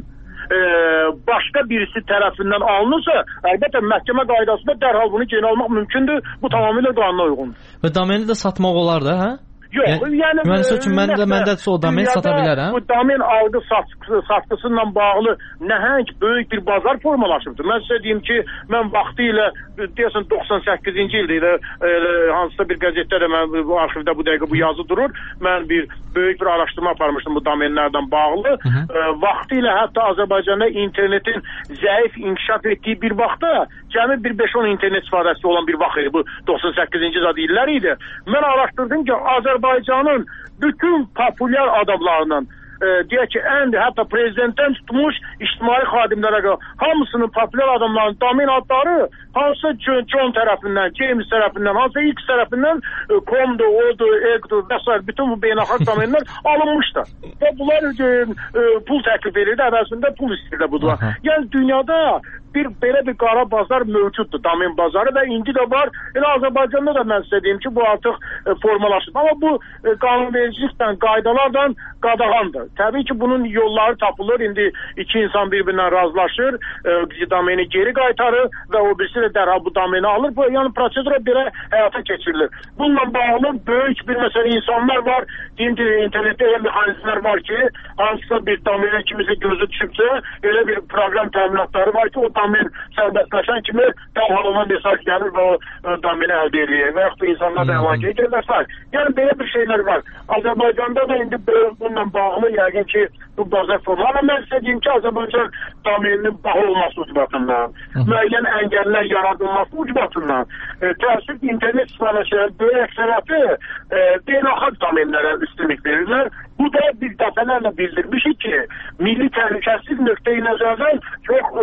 e, başqa birisi tərəfindən alınırsa, əlbəttə məhkəmə qaydasında dərhal bunu geri almaq mümkündür. Bu tamamilə qanuna uyğundur. Və domeni də satmaq olar da, hə? Yox, yəni, yəni mühendis üçün mən də məndə o domen sata bilərəm. Bu domen algı satqısı ilə bağlı nəhəng böyük bir bazar formalaşıbdır. Mən sizə deyim ki, mən vaxtı ilə deyəsən doxsan səkkizinci ildə ilə e, hansısa bir qəzetdə də mən bu arxivdə bu dəqiqə bu yazı durur. Mən bir böyük bir araşdırma aparmışdım bu domenlərdən bağlı. E, vaxtı ilə hətta Azərbaycanda internetin zəif inkişaf etdiyi bir vaxtda cəmi bir beş on internet istifadəçisi olan bir vaxt idi. Bu doxsan səkkizinci illər idi. Mən araşdırdım ki, Azərbaycanın bütün populyar adamlarının e, deyək ki, ən hətta prezidentdən tutmuş ictimai xadimlərə qədər hamısının populyar adamlarının domen adları hansı John tərəfindən, James tərəfindən, hansı X tərəfindən e, Com'dur, O'dur, Eg'dur və s. bütün bu beynəlxalq domenlər alınmışdır. Və bunlar e, e, pul təklif edirdi, əvəzində pul istəyirdi budular. Yəni dünyada bir belə bir qara bazar mövcuddur, domen bazarı və indi də var. Elə Azərbaycanda da mən sizə deyim ki, bu artıq e, formalaşıb. Amma bu e, qanunvericilikdən, qaydalardan qadağandır. Təbii ki, bunun yolları tapılır. İndi iki insan bir-birindən razılaşır, e, domeni geri qaytarır və o birisi də dərhal bu domeni alır. Bu, yəni prosedura belə həyata keçirilir. Bununla bağlı böyük bir məsələ insanlar var. Deyim ki, internetdə elə mexanizmlər var ki, hansısa bir domene kimisə gözü düşübsə, elə bir proqram təminatları var ki, o domen sərbəstləşən kimi dərhal ona mesaj gəlir və o domeni əldə edir. Və yaxud da insanlar da əlaqə edirlər. Yəni, belə bir şeylər var. Azərbaycanda da indi bununla bağlı yəqin ki, bu bazar formu. Amma mən sizə deyim ki, Azərbaycan domeninin bağlı olması ucbatından, müəyyən əngəllər yaradılması ucbatından, e, təəssüf internet istifadəçilərin böyük əksəriyyəti e, beynəlxalq domenlərə üstünlük verirlər. Bu da bir dəfələrlə bildirmişik ki, milli təhlükəsizlik nöqteyi nəzərdən çox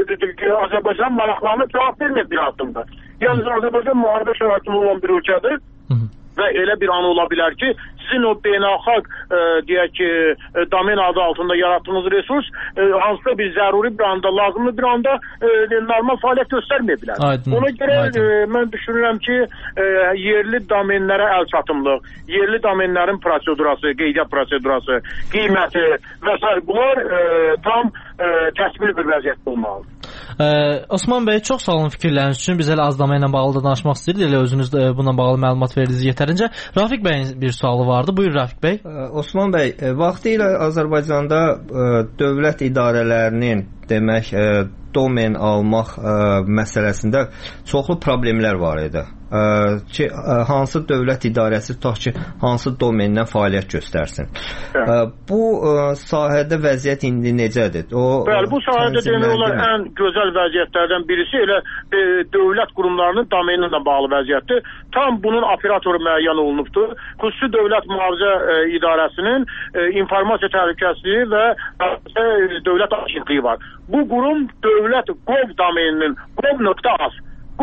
e, Azərbaycan maraqlarına cavab vermir bir addımda. Yəni Azərbaycan müharibə şəraitində olan bir ölkədir. Və elə bir an ola bilər ki, sizin o beynəlxalq e, deyək ki, e, domen adı altında yaratdığınız resurs e, hansısa bir zəruri bir anda, lazımlı bir anda e, normal fəaliyyət göstərməyə bilər. Aydın, ona görə e, mən düşünürəm ki, e, yerli domenlərə əl çatımlıq, yerli domenlərin prosedurası, qeydiyyat prosedurası, qiyməti və s. bunlar e, tam e, təsvir bir vəziyyətdə olmalıdır. Ə, Osman bəy, çox sağ olun fikirləriniz üçün. Biz elə az domenlə bağlı da danışmaq istəyirdik. Elə özünüz də buna bağlı məlumat verdiniz yetərincə. Rafiq bəyin bir sualı vardı. Buyur Rafiq bəy. Ə, Osman bəy, vaxtı ilə Azərbaycanda ə, dövlət idarələrinin demək ə, domen almaq ə, məsələsində çoxlu problemlər var idi. Ə, ki, ə, hansı dövlət idarəsi tutaq ki, hansı domenden fəaliyyət göstərsin. Ə, bu ə, sahədə vəziyyət indi necədir? O, Bəli, bu sahədə demək olar ən gözəl vəziyyətlərdən birisi elə e, dövlət qurumlarının domeni ilə bağlı vəziyyətdir. Tam bunun operatoru müəyyən olunubdur. Xüsusi Dövlət Mühafizə e, İdarəsinin e, informasiya təhlükəsizliyi və e, dövlət agentliyi var. Bu qurum dövlət gov domeninin gov.az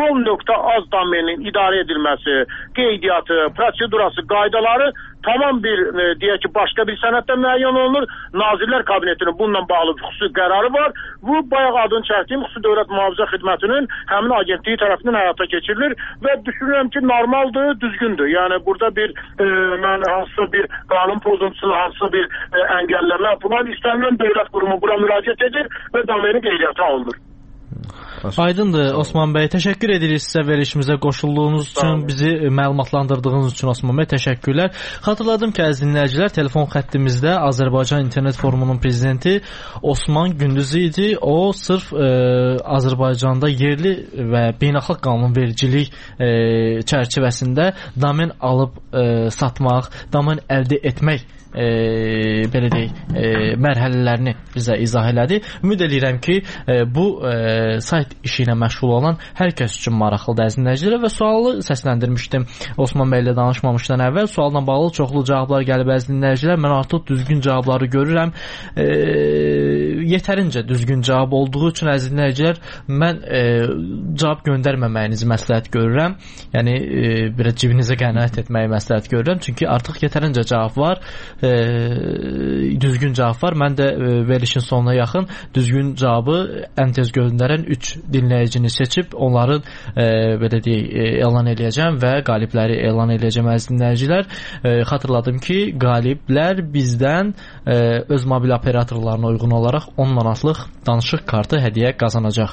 gov.az domeninin idarə edilməsi, qeydiyyatı, prosedurası, qaydaları tamam bir e, deyək ki, başqa bir sənəddə müəyyən olunur. Nazirlər Kabinetinin bununla bağlı xüsusi qərarı var. Bu bayaq adını çəkdiyim Xüsusi Dövlət Mühafizə Xidmətinin həmin agentliyi tərəfindən həyata keçirilir və düşünürəm ki, normaldır, düzgündür. Yəni burada bir e, mən hansısa bir qanun pozuntusu, hansısa bir e, əngəlləmə falan istənilən dövlət qurumu bura müraciət edir və domeni qeydiyyata alınır. Aydındır Osman bəy, təşəkkür edirik sizə verilişimizə qoşulduğunuz üçün, bizi məlumatlandırdığınız üçün Osman bəy, təşəkkürlər. Xatırladım ki, əziz dinləyicilər, telefon xəttimizdə Azərbaycan İnternet Forumunun prezidenti Osman Gündüz idi. O sırf e, Azərbaycanda yerli və beynəlxalq qanunvericilik e, çərçivəsində domen alıb e, satmaq, domen əldə etmək E, belə deyək, e, mərhələlərini bizə izah elədi. Ümid edirəm ki, e, bu e, sayt işi ilə məşğul olan hər kəs üçün maraqlıdır əziz dinləyicilər və sualı səsləndirmişdim Osman bəy ilə danışmamışdan əvvəl. Sualla bağlı çoxlu cavablar gəlib əziz dinləyicilər. Mən artıq düzgün cavabları görürəm. E, yetərincə düzgün cavab olduğu üçün əziz dinləyicilər, mən e, cavab göndərməməyinizi məsləhət görürəm. Yəni e, biraz cibinizə qənaət etməyi məsləhət görürəm. Çünki artıq yetərincə cavab var e, düzgün cavab var. Mən də e, verilişin sonuna yaxın düzgün cavabı ən tez göndərən üç dinləyicini seçib onların e, belə deyək, e, elan eləyəcəm və qalibləri elan eləyəcəm əziz dinləyicilər. E, xatırladım ki, qaliblər bizdən e, öz mobil operatorlarına uyğun olaraq on manatlıq danışıq kartı hədiyyə qazanacaq.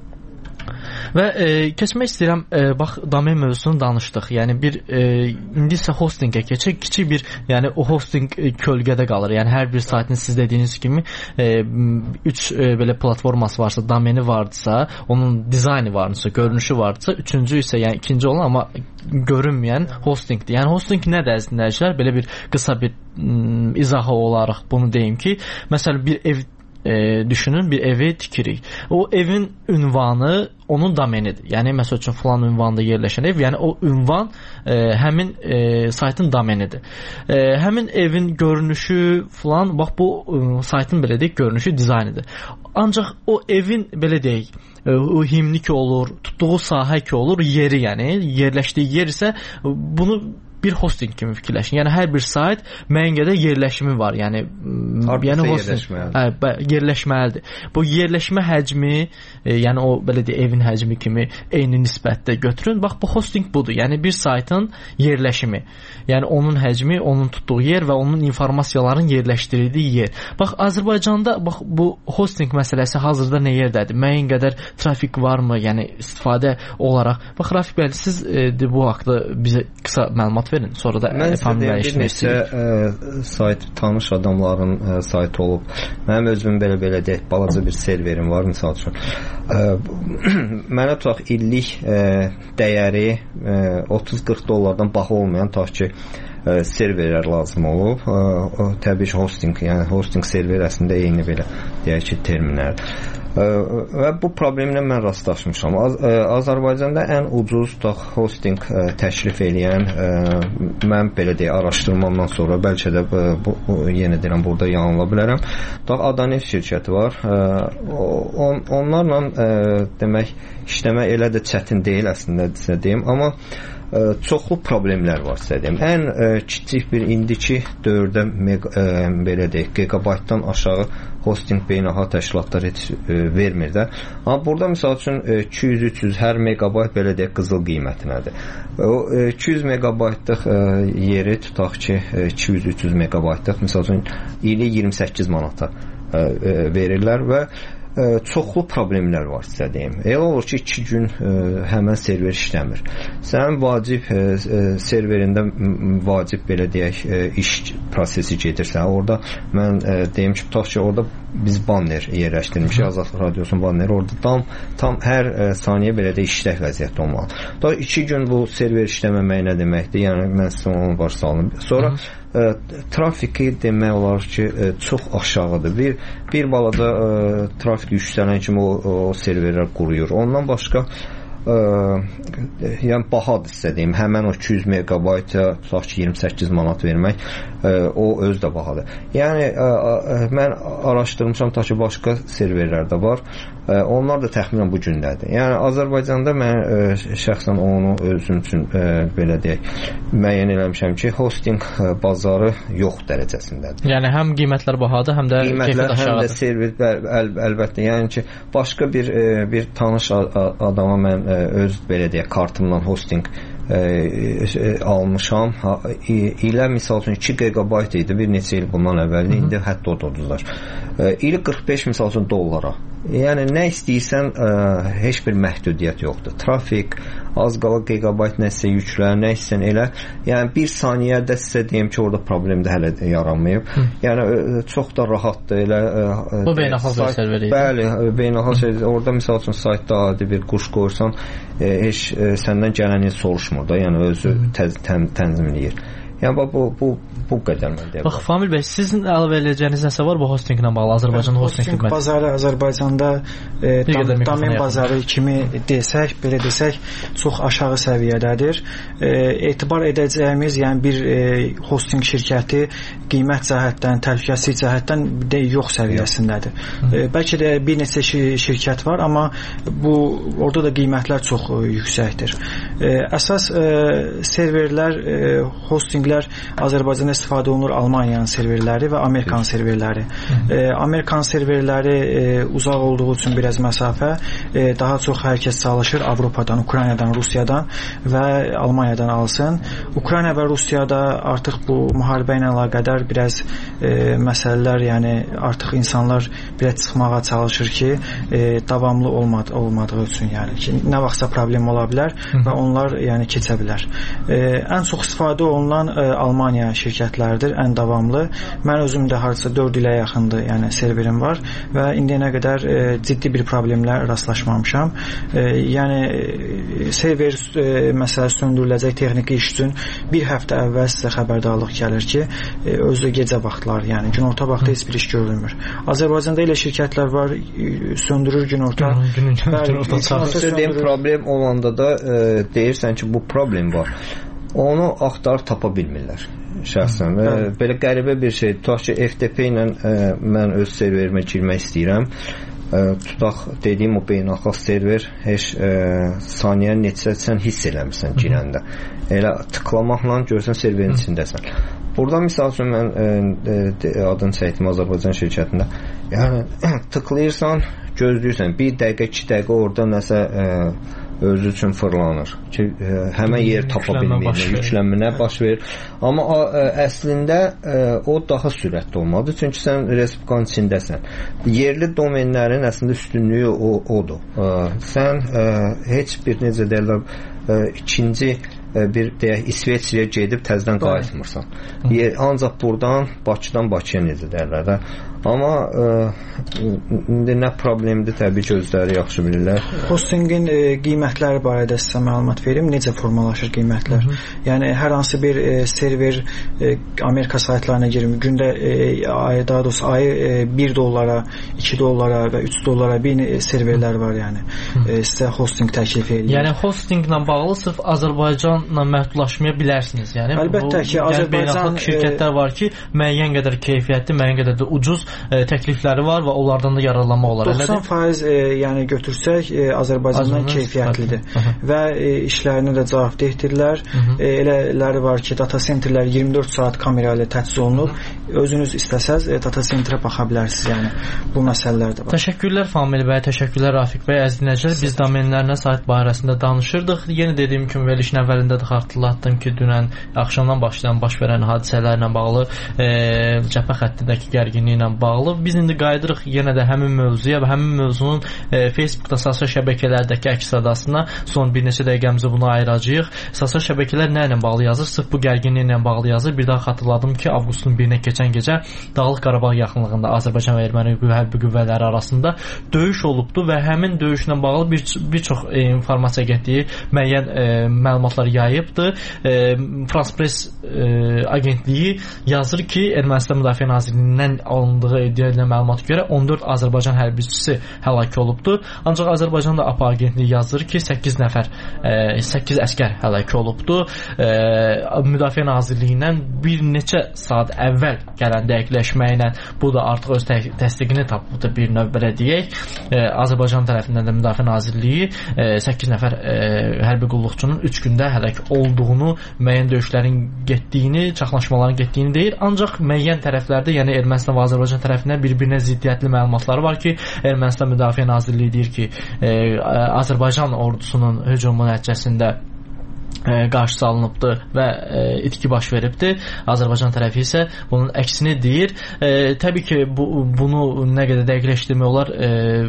Və e, keçmək istəyirəm, e, bax domen mövzusunu danışdıq. Yəni bir e, indi isə hostingə keçək. Kiçik bir, yəni o hosting e, kölgədə qalır. Yəni hər bir saytın siz dediyiniz kimi e, üç e, belə platforması varsa, domeni vardısa, onun dizaynı varsa, görünüşü vardısa, üçüncü isə yəni ikinci olan amma görünməyən hostingdir. Yəni hosting nədir əziz dinləyicilər? Belə bir qısa bir m, izahı olaraq bunu deyim ki, məsələn bir ev E, düşünün, bir evi tikirik. O evin ünvanı onun domenidir. Yəni məsəl üçün falan ünvanda yerləşən ev, yəni o ünvan e, həmin e, saytın domenidir. E, həmin evin görünüşü falan, bax bu e, saytın belə deyək, görünüşü, dizaynıdır. Ancaq o evin belə deyək, e, o himni ki olur, tutduğu sahə ki olur, yeri, yəni yerləşdiyi yer isə bunu bir hosting kimi fikirləşin. Yəni hər bir sayt müəyyən qədər yerləşimi var. Yəni yəni hosting hə, yerləşməlidir. Bu yerləşmə həcmi, e, yəni o belə deyə evin həcmi kimi eyni nisbətdə götürün. Bax bu hosting budur. Yəni bir saytın yerləşimi. Yəni onun həcmi, onun tutduğu yer və onun informasiyaların yerləşdirildiyi yer. Bax Azərbaycanda bax bu hosting məsələsi hazırda nə yerdədir? Müəyyən qədər trafik varmı? Yəni istifadə olaraq. Bax Rafiq bəy, siz e, bu haqqda bizə qısa məlumat verin. Sonra da mən sizə bir neçə ə, sayt, tanış adamların ə, saytı olub. Mənim özümün belə-belə deyək, balaca bir serverim var, misal üçün. Ə, mənə tutaq illik ə, dəyəri ə, otuz qırx dollardan baha olmayan tutaq ki, ə, serverlər lazım olub. Ə, ə, təbii ki, hosting, yəni hosting server əslində eyni belə deyək ki, terminlərdir. Və bu problemlə mən rastlaşmışam. Az, ə, Azərbaycanda ən ucuz tutaq hosting ə, təklif eləyən ə, mən belə deyə araşdırmamdan sonra bəlkə də bu, bu, bu yenə deyirəm burada yanıla bilərəm. Tutaq Adanef şirkəti var. Ə, on, onlarla ə, demək işləmək elə də çətin deyil əslində sizə deyim, amma ə, çoxlu problemlər var sizə deyim. Ən ə, kiçik bir indiki dövrdə mega, ə, belə deyək gigabaytdan aşağı hosting beynəlxalq təşkilatlar heç ə, vermir də. Amma burada misal üçün iki yüz üç yüz hər megabayt belə deyək qızıl qiymətinədir. O iki yüz megabaytlıq ə, yeri tutaq ki, iki yüz üç yüz megabaytlıq misal üçün ili iyirmi səkkiz manata ə, ə, verirlər və ə, çoxlu problemlər var sizə deyim. Elə olur ki, iki gün ə, həmən server işləmir. Sənin vacib ə, ə, serverində vacib belə deyək ə, iş prosesi gedirsə, orada mən ə, deyim ki, tutaq ki, orada biz banner yerləşdirmişik, Azadlıq Radiosunun banneri orada tam, tam hər ə, saniyə belə də işlək vəziyyətdə olmalı. Da iki gün bu server işləməmək nə deməkdir? Yəni mən sizə onu başa salım. Sonra ə, trafiki demək olar ki, ə, çox aşağıdır. Bir bir balaca ə, trafik yüksələn kimi o, o serverlər quruyur. Ondan başqa ə, yəni bahadır sizə deyim. Həmən o iki yüz megabayta tutaq ki, iyirmi səkkiz manat vermək ə, o öz də bahadır. Yəni ə, ə, mən araşdırmışam ta ki, başqa serverlər də var. Ə, onlar da təxminən bu gündədir. Yəni Azərbaycanda mən ə, şəxsən onu özüm üçün ə, belə deyək, müəyyən eləmişəm ki, hosting ə, bazarı yox dərəcəsindədir. Yəni həm qiymətlər bahadır, həm də qiymətlər həm də server əl, əl, əlbəttə. Yəni ki, başqa bir ə, bir tanış adama mən ə, öz belə deyək kartımdan hosting ə, ə, almışam. Ha, ilə misal üçün iki gigabayt idi bir neçə il bundan əvvəl. İndi hətta o da uduzlar. Ə, ili qırx beş misal üçün dollara. Yəni nə istəyirsən ə, heç bir məhdudiyyət yoxdur. Trafik, az qala gigabayt nəsə yüklər, nə istəyirsən elə. Yəni bir saniyədə sizə deyim ki, orada problem də hələ də yaranmayıb. Hı. Yəni ə, çox da rahatdır elə. Ə, Bu beynəlxalq serveri idi. Bəli, beynəlxalq serveri. Orada misal üçün saytda adi bir quş qoysan, ə, heç ə, səndən gələni soruşmur da, yəni özü təz, tən, tənzimləyir. Yəni bu bu bu qədər mən deyirəm. Bax Famil bəy, sizin əlavə edəcəyiniz nəsə var bu hostinglə bağlı? Azərbaycan hosting xidməti. Bazarı Azərbaycanda e, dam, domen bazarı kimi desək, belə desək, çox aşağı səviyyədədir. E, etibar edəcəyimiz, yəni bir e, hosting şirkəti qiymət cəhətdən, təhlükəsizlik cəhətdən də yox səviyyəsindədir. E, bəlkə də bir neçə şirkət var, amma bu orada da qiymətlər çox e, yüksəkdir. E, əsas e, serverlər e, hosting dedilər, Azərbaycanda istifadə olunur Almaniyanın serverləri və Amerikan serverləri. E, Amerikan serverləri e, uzaq olduğu üçün biraz məsafə, e, daha çox hər kəs çalışır Avropadan, Ukraynadan, Rusiyadan və Almaniyadan alsın. Ukrayna və Rusiyada artıq bu müharibə ilə əlaqədar biraz e, məsələlər, yəni artıq insanlar biraz çıxmağa çalışır ki, e, davamlı olmad olmadığı üçün, yəni ki, nə vaxtsa problem ola bilər və onlar yəni keçə bilər. E, ən çox istifadə olunan e, Almaniya şirkətləridir, ən davamlı. Mən özüm də hardasa dörd ilə yaxındır, yəni serverim var və indiyənə qədər e, ciddi bir problemlə rastlaşmamışam. E, yəni server e, məsələ söndürüləcək texniki iş üçün bir həftə əvvəl sizə xəbərdarlıq gəlir ki, e, özü gecə vaxtları, yəni günorta vaxtı heç bir iş görülmür. Azərbaycanda elə şirkətlər var, söndürür günorta. Söylədiyim problem olanda da e, deyirsən ki, bu problem var. Onu axtarıb tapa bilmirlər şəxsən. E, belə qəribə bir şey. Tutaq ki, F T P ilə e, mən öz serverimə girmək istəyirəm. E, tutaq dediyim o beynəlxalq server heç e, saniyə neçə sən hiss eləmirsən girəndə. Elə tıklamaqla görsən serverin içindəsən. Burada misal üçün mən e, e, adını çəkdim Azərbaycan şirkətində. Yəni tıklayırsan, gözləyirsən bir dəqiqə, iki dəqiqə orada nəsə e, özü üçün fırlanır ki, e, həmən yer tapa bilmir, yüklənmə baş verir. Amma ə, əslində ə, o daha sürətli olmalıdır, çünki sən respublikanın içindəsən. Yerli domenlərin əslində üstünlüyü o, odur. Ə, sən ə, heç bir necə deyirlər, ə, ikinci ə, bir deyək İsveçrəyə gedib təzədən qayıtmırsan. Yer, ancaq buradan Bakıdan Bakıya necə deyirlər də. Amma ə, indi nə problemdir, təbii ki, özləri yaxşı bilirlər. Hostingin e, qiymətləri barədə sizə məlumat verim. Necə formalaşır qiymətlər? Hı -hı. Yəni hər hansı bir e, server e, Amerika saytlarına girim. Gündə e, ay, daha doğrusu ayı e, bir dollara, iki dollara və üç dollara bir e, serverlər var yəni. E, sizə hosting təklif edir. Yəni hostinglə bağlı sırf Azərbaycanla məhdudlaşmaya bilərsiniz. Yəni əlbəttə bu, ki, Azərbaycan yəni, şirkətlər var ki, müəyyən qədər keyfiyyətli, müəyyən qədər də ucuz e, təklifləri var və onlardan da yararlanmaq olar. doxsan faiz e, yəni götürsək e, Azərbaycandan keyfiyyətlidir və e, işlərinə də cavabdehdirlər. E, elələri var ki, data centerlər iyirmi dörd saat kamera ilə təchiz olunub. Özünüz istəsəz e, data centerə baxa bilərsiniz. Yəni bu məsələlər də var. Təşəkkürlər Famil bəy, təşəkkürlər Rafiq bəy, əziz dinləyicilər. Biz domenlərlə sayt barəsində danışırdıq. Yenə dediyim kimi verilişin əvvəlində də xatırlatdım ki, dünən axşamdan başlayan baş verən hadisələrlə bağlı, e, cəbhə xəttindəki gərginliklə bağlı biz indi qayıdırıq yenə də həmin mövzuya və həmin mövzunun e, Facebookda, sosial şəbəkələrdəki əks-sədasına son bir neçə dəqiqəmizi buna ayıracağıq. Sosial şəbəkələr nə ilə bağlı yazır? Sırf bu gərginliklə bağlı yazır. Bir daha xatırladım ki, avqustun birinə keçən gecə Dağlıq Qarabağ yaxınlığında Azərbaycan və Erməni hərbi qüvvələri arasında döyüş olubdu və həmin döyüşlə bağlı bir, bir çox e, informasiya getdiyi müəyyən e, məlumatlar yayıbdı. E, France Press e, agentliyi yazır ki, Ermənistan Müdafiə Nazirliyindən alındığı iddialarına məlumata görə on dörd Azərbaycan hərbiçisi həlak olubdu. Ancaq Azərbaycan da A P A agentliyi yazır ki, səkkiz nəfər, e, səkkiz əskər həlak olubdu. E, Müdafiə Nazirliyindən bir neçə saat əvvəl gələn dəqiqləşməklə bu da artıq öz tə təsdiqini tapıbdı bir növ belə deyək. E, Azərbaycan tərəfindən də Müdafiə Nazirliyi e, səkkiz nəfər e, hərbi qulluqçunun üç gündə həlak olduğunu, müəyyən döyüşlərin getdiyini, çaxnaşmaların getdiyini deyir. Ancaq müəyyən tərəflərdə, yəni Ermənistan və Azərbaycan tərəfindən bir-birinə ziddiyyətli məlumatları var ki, Ermənistan Müdafiə Nazirliyi deyir ki, e, Azərbaycan ordusunun hücumu nəticəsində qarşısı alınıbdı və e, itki baş veribdi. Azərbaycan tərəfi isə bunun əksini deyir. E, təbii ki, bu, bunu nə qədər dəqiqləşdirmək olar, e,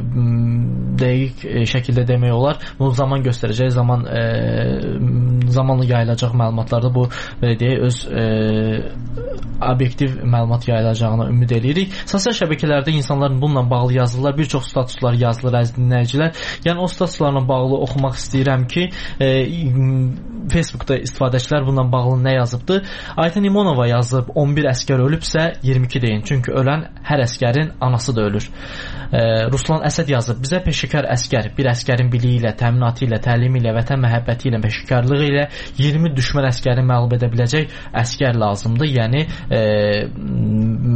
dəqiq e, şəkildə demək olar. Bunu zaman göstərəcək, zaman e, zamanla yayılacaq məlumatlarda bu belə deyək, öz e, obyektiv məlumat yayılacağına ümid edirik. Sosial şəbəkələrdə insanların bununla bağlı yazılar, bir çox statuslar yazılır, əziz dinləyicilər. Yəni o statuslarla bağlı oxumaq istəyirəm ki, e, Facebookda istifadəçilər bununla bağlı nə yazıbdı? Aytən İmonova yazıb, on bir əskər ölübsə iyirmi iki deyin. Çünki ölən hər əskərin anası da ölür. E, Ruslan Əsəd yazıb, bizə peşəkar əskər, bir əskərin biliyi ilə, təminatı ilə, təlimi ilə, vətən məhəbbəti ilə, peşəkarlığı ilə iyirmi düşmən əskəri məğlub edə biləcək əskər lazımdır. Yəni e,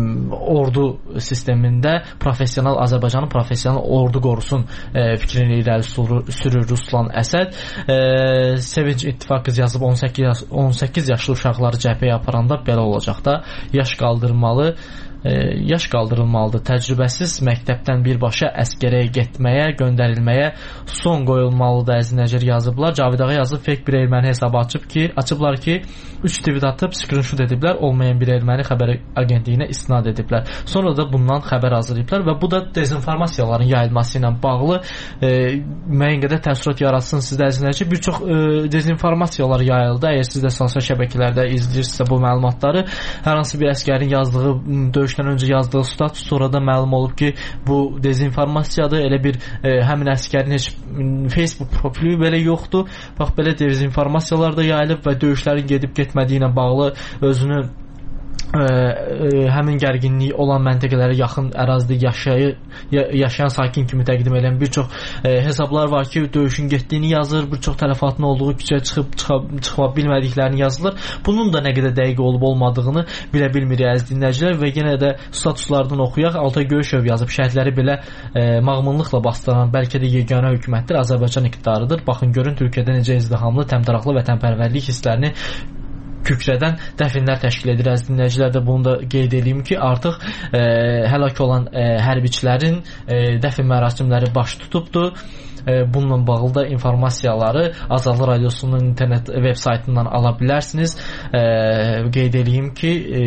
ordu sistemində professional Azərbaycanın professional ordu qorusun e, fikrini irəli sürür Ruslan Əsəd. E, Sevinç İttifaqı yazıb on səkkiz, on səkkiz yaşlı uşaqları cəbhəyə aparanda belə olacaq da, yaş qaldırmalı yaş qaldırılmalıdır. Təcrübəsiz məktəbdən birbaşa əskərəyə getməyə, göndərilməyə son qoyulmalıdır əzinəcər yazıblar. Cavid Ağa yazıb fake bir erməni hesabı açıb ki, açıblar ki, üç tweet atıb screenshot ediblər, olmayan bir erməni xəbər agentliyinə istinad ediblər. Sonra da bundan xəbər hazırlayıblar və bu da dezinformasiyaların yayılması ilə bağlı e, müəyyən qədər təəssürat yaratsın sizdə əzinəcər. Bir çox e, dezinformasiyalar yayıldı. Əgər siz də sosial şəbəkələrdə izləyirsinizsə bu məlumatları, hər hansı bir əskərin yazdığı döyüş öncə yazdığı status sonradan məlum olub ki, bu dezinformasiyadır. Elə bir e, həmin əskərin heç Facebook profili belə yoxdur. Bax, belə dezinformasiyalar da yayılıb və döyüşlərin gedib getmədiyi ilə bağlı özünü Ə, ə, həmin gərginlik olan məntəqələrə yaxın ərazidə yaşayı, ya, yaşayan sakin kimi təqdim edən bir çox ə, hesablar var ki, döyüşün getdiyini yazır, bir çox tələfatın olduğu küçəyə çıxıb çıxa, çıxa bilmədiklərini yazılır. Bunun da nə qədər dəqiq olub olmadığını bilə bilmirik əziz dinləyicilər və yenə də statuslardan oxuyaq. Altay Göyüşov yazıb, şəhidləri belə ə, mağmunluqla bastıran bəlkə də yeganə hökumətdir Azərbaycan iqtidarıdır. Baxın görün Türkiyədə necə izdihamlı, təmtəraqlı vətənpərvərlik hisslərini kükrədən dəfinlər təşkil edir. Əziz dinləyicilər də bunu da qeyd edeyim ki, artıq e, həlak olan e, hərbiçilərin e, dəfn mərasimləri baş tutubdur. E, bununla bağlı da informasiyaları Azadlıq Radiosunun internet veb saytından ala bilərsiniz. E, qeyd edeyim ki, e,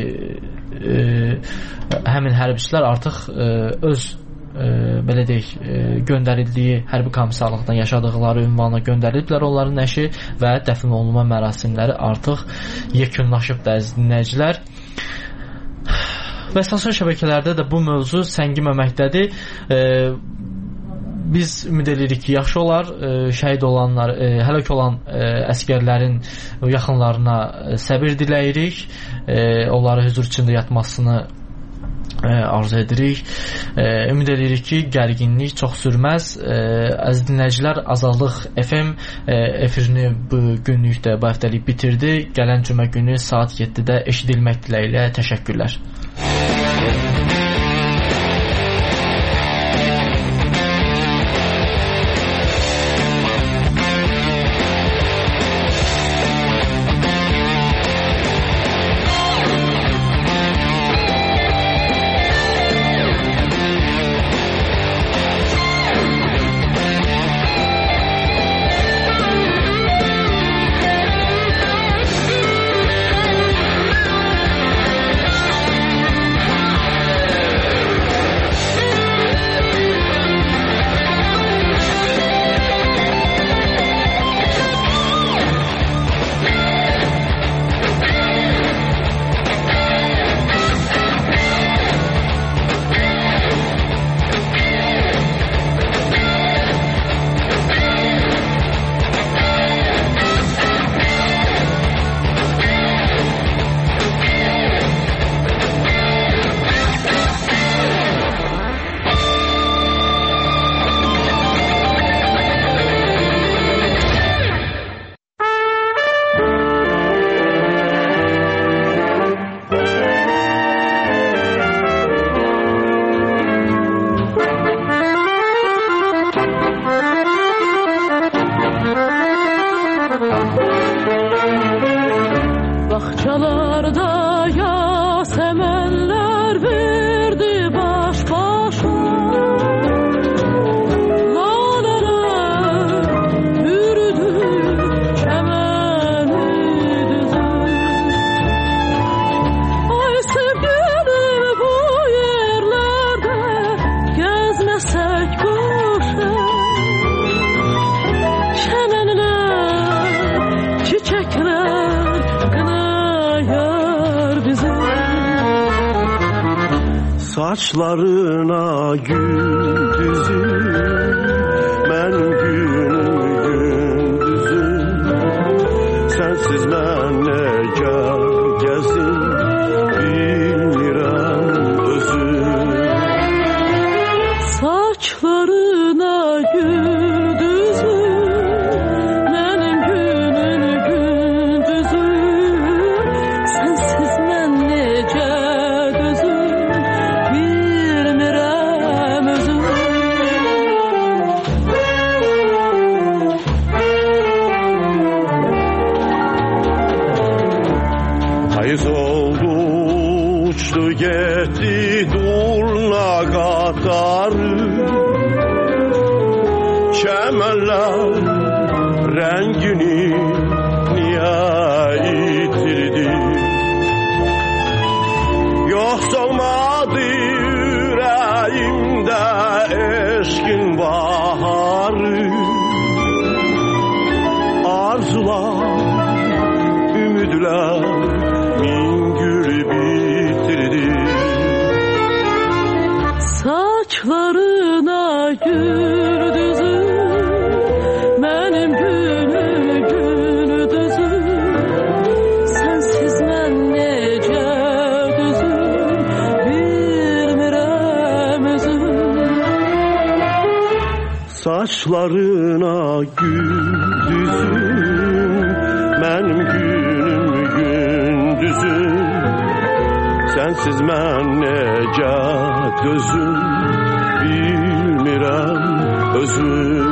e, həmin hərbiçilər artıq e, öz E, belə deyək, e, göndərildiyi hərbi komissarlıqdan yaşadıqları ünvana göndəriliblər onların nəşi və dəfn olunma mərasimləri artıq yekunlaşıb əziz dinləyicilər. Və sosial şəbəkələrdə də bu mövzu səngiməməkdədir. E, biz ümid edirik ki, yaxşı olar. E, şəhid olanlar, e, həlak olan e, əskərlərin yaxınlarına e, səbir diləyirik. E, onları hüzur içində yatmasını arzu edirik. E, ümid edirik ki, gərginlik çox sürməz. E, əziz dinləyicilər, Azadlıq F M e, efirini bu günlük də bu həftəlik bitirdi. Gələn cümə günü saat yeddidə eşidilmək diləyilə təşəkkürlər. Saçlarına gül düzü, mən günüm gündüzüm, sensiz mən necə gəzim, bilmirəm özüm. Saçlarına gül düzü, mənim günüm gündüzüm, sensiz mən necə dözüm. oldu, uçtu getdi durna qatarı. Çəmənlər rəngini niyə itirdi? Yoxsa olmadı ürəyimdə eşqin baharı. Arzular, ümidlər min gül bitirdi. Saçlarına gül düzür, mənim günüm gündüzüm. Sensiz mən necə düzüm, bilmirəm özüm. Saçlarına gül düzüm, mənim günüm gündüzüm. Sensiz mən necə dözüm, bilmirəm özüm.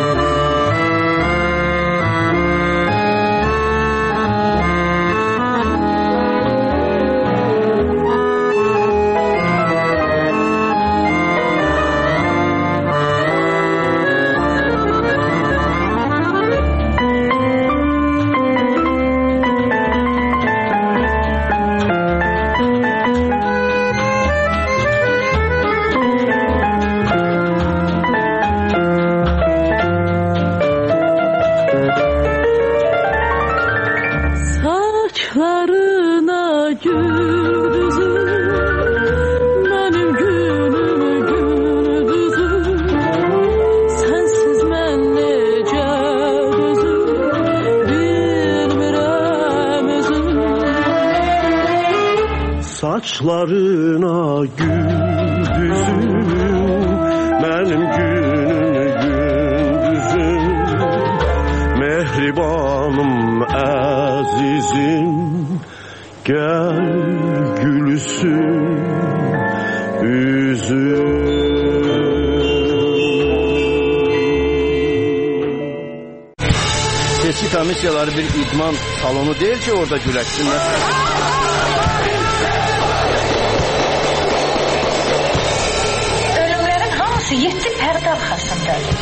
Saçlarına gül düzüm, mənim günüm gündüzüm. Mehribanım əzizim, gəl gülsün üzüm. Seçki komissiyaları bir idman salonu deyil ki orada güləşsinlər. Yedi pərdə arxasındadır.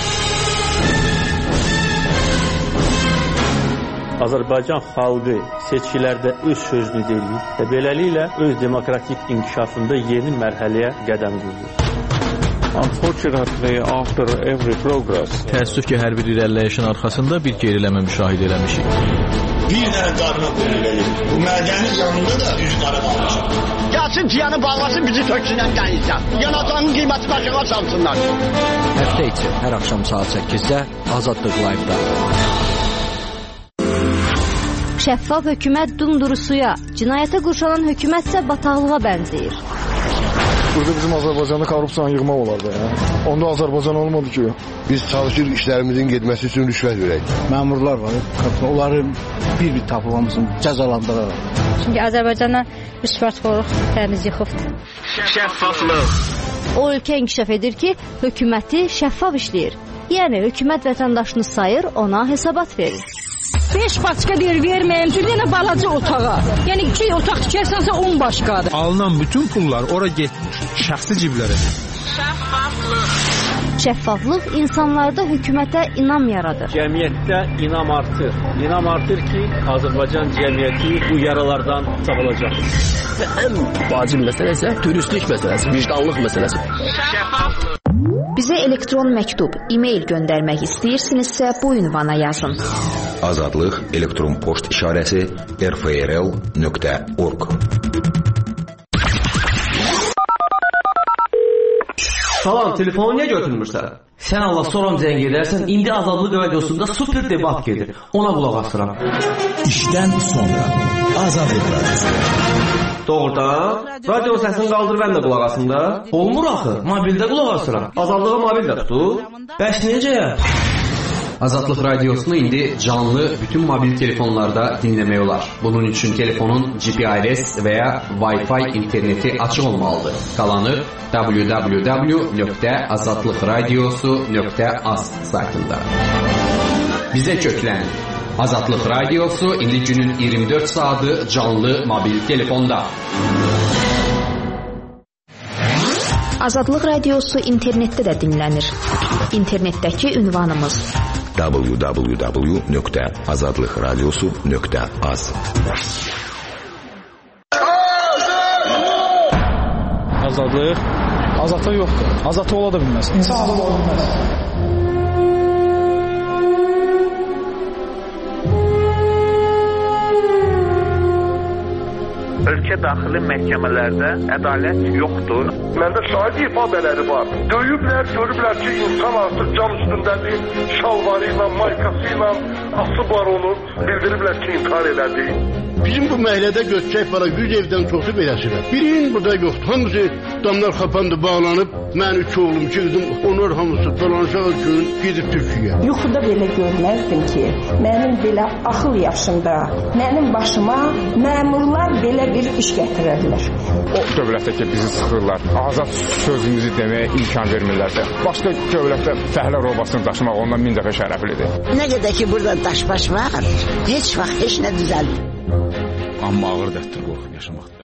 Azərbaycan xalqı seçkilərdə öz sözünü deyir və beləliklə öz demokratik inkişafında yeni mərhələyə qədəm qoyur. Unfortunately, after every progress, təəssüf ki, hər bir irəliləyişin arxasında bir geriləmə müşahidə eləmişik. Bir dənə qarına qoyulur. Bu mədənin yanında da üç qara qalmışam. Gəlsin tiyanı bağlasın, bizi töksünən dənizdən. Yanacağının qiyməti başına salsınlar. Həftə içi hər axşam saat səkkizdə Azadlıq Live-da. Şəffaf hökumət dumdurusuya, cinayətə qurşanan hökumət isə bataqlığa bənzəyir. Burada bizim Azərbaycanda korrupsiyanı yığmaq olardı. Ya. Onda Azərbaycan olmadı ki. Biz çalışırıq işlərimizin getməsi üçün rüşvət verək. Məmurlar var, onları bir-bir tapılmasın, cəzalandıraraq. Çünki Azərbaycandan rüşvətxorluq təmiz yıxıbdır. Şəffaflıq. O ölkə inkişaf edir ki, hökuməti şəffaf işləyir. Yəni, hökumət vətəndaşını sayır, ona hesabat verir. beş başqa deyir, verməyim, bir dənə balaca otağa. Yəni, iki otaq tikərsənsə on başqadır. Alınan bütün pullar ora getmiş, şəxsi ciblərə. Şəffaflıq. Şəffaflıq insanlarda hökumətə inam yaradır. Cəmiyyətdə inam artır. İnam artır ki, Azərbaycan cəmiyyəti bu yaralardan sağalacaq. Və ən vacib məsələ isə dürüstlük məsələsi, vicdanlıq məsələsi. Şəffaflıq. Bizə elektron məktub, e-mail göndərmək istəyirsinizsə bu ünvana yazın. Azadlıq elektron poçt işarəsi r f r l nöqtə org. Salam, telefonu niyə götürmürsən? Sən Allah soran zəng edərsən, indi Azadlıq radiosunda super debat gedir. Ona qulaq asıram. İşdən sonra Azadlıq radiosu. Doğrudan, radio səsini qaldır, mən də qulaq asım da. Olmur axı, mobildə qulaq asıram. Azadlığı mobildə tutur. Bəs necə? Azadlıq radiosunu indi canlı bütün mobil telefonlarda dinləmək olar. Bunun üçün telefonun G P R S və ya Wi-Fi interneti açıq olmalıdır. Qalanı w w w nöqtə azadlıqradiosu nöqtə az saytında. Bizə köklən. Azadlıq Radiosu indi günün iyirmi dörd saatı canlı mobil telefonda. Azadlıq Radiosu internetdə də dinlənir. İnternetdəki ünvanımız w w w nöqtə azadlıq radiosu nöqtə az. Azadlıq? Azadlıq yoxdur. Azadlıq ola da bilməz. İnsan azad ola bilməz. Ölkə daxili məhkəmələrdə ədalət yoxdur. Məndə şahid ifadələri var. Döyüblər, görüblər ki, insan artıq can üstündədir, şalvarı ilə, maykası ilə asıb var onu, bildiriblər ki, intihar elədi. Bizim bu məhəllədə göçəcək para yüz evdən çoxu beləsidir. Birinin burada yoxdur. Hamısı damlar xapandı, bağlanıb. Mən üç oğlum, iki qızım, onlar hamısı dolanacaq gün gedib Türkiyə. Yuxuda belə görməzdim ki, mənim belə axıl yaşında, mənim başıma məmurlar belə bir iş gətirərlər. O dövlətdə ki, bizi sıxırlar, azad sözümüzü deməyə imkan vermirlərsə, başqa dövlətdə fəhlə robasını daşımaq ondan min dəfə şərəflidir. Nə qədər ki, burada daş-baş var, heç vaxt heç nə düzəlmir. Amma ağır dərddir qorxub yaşamaqda.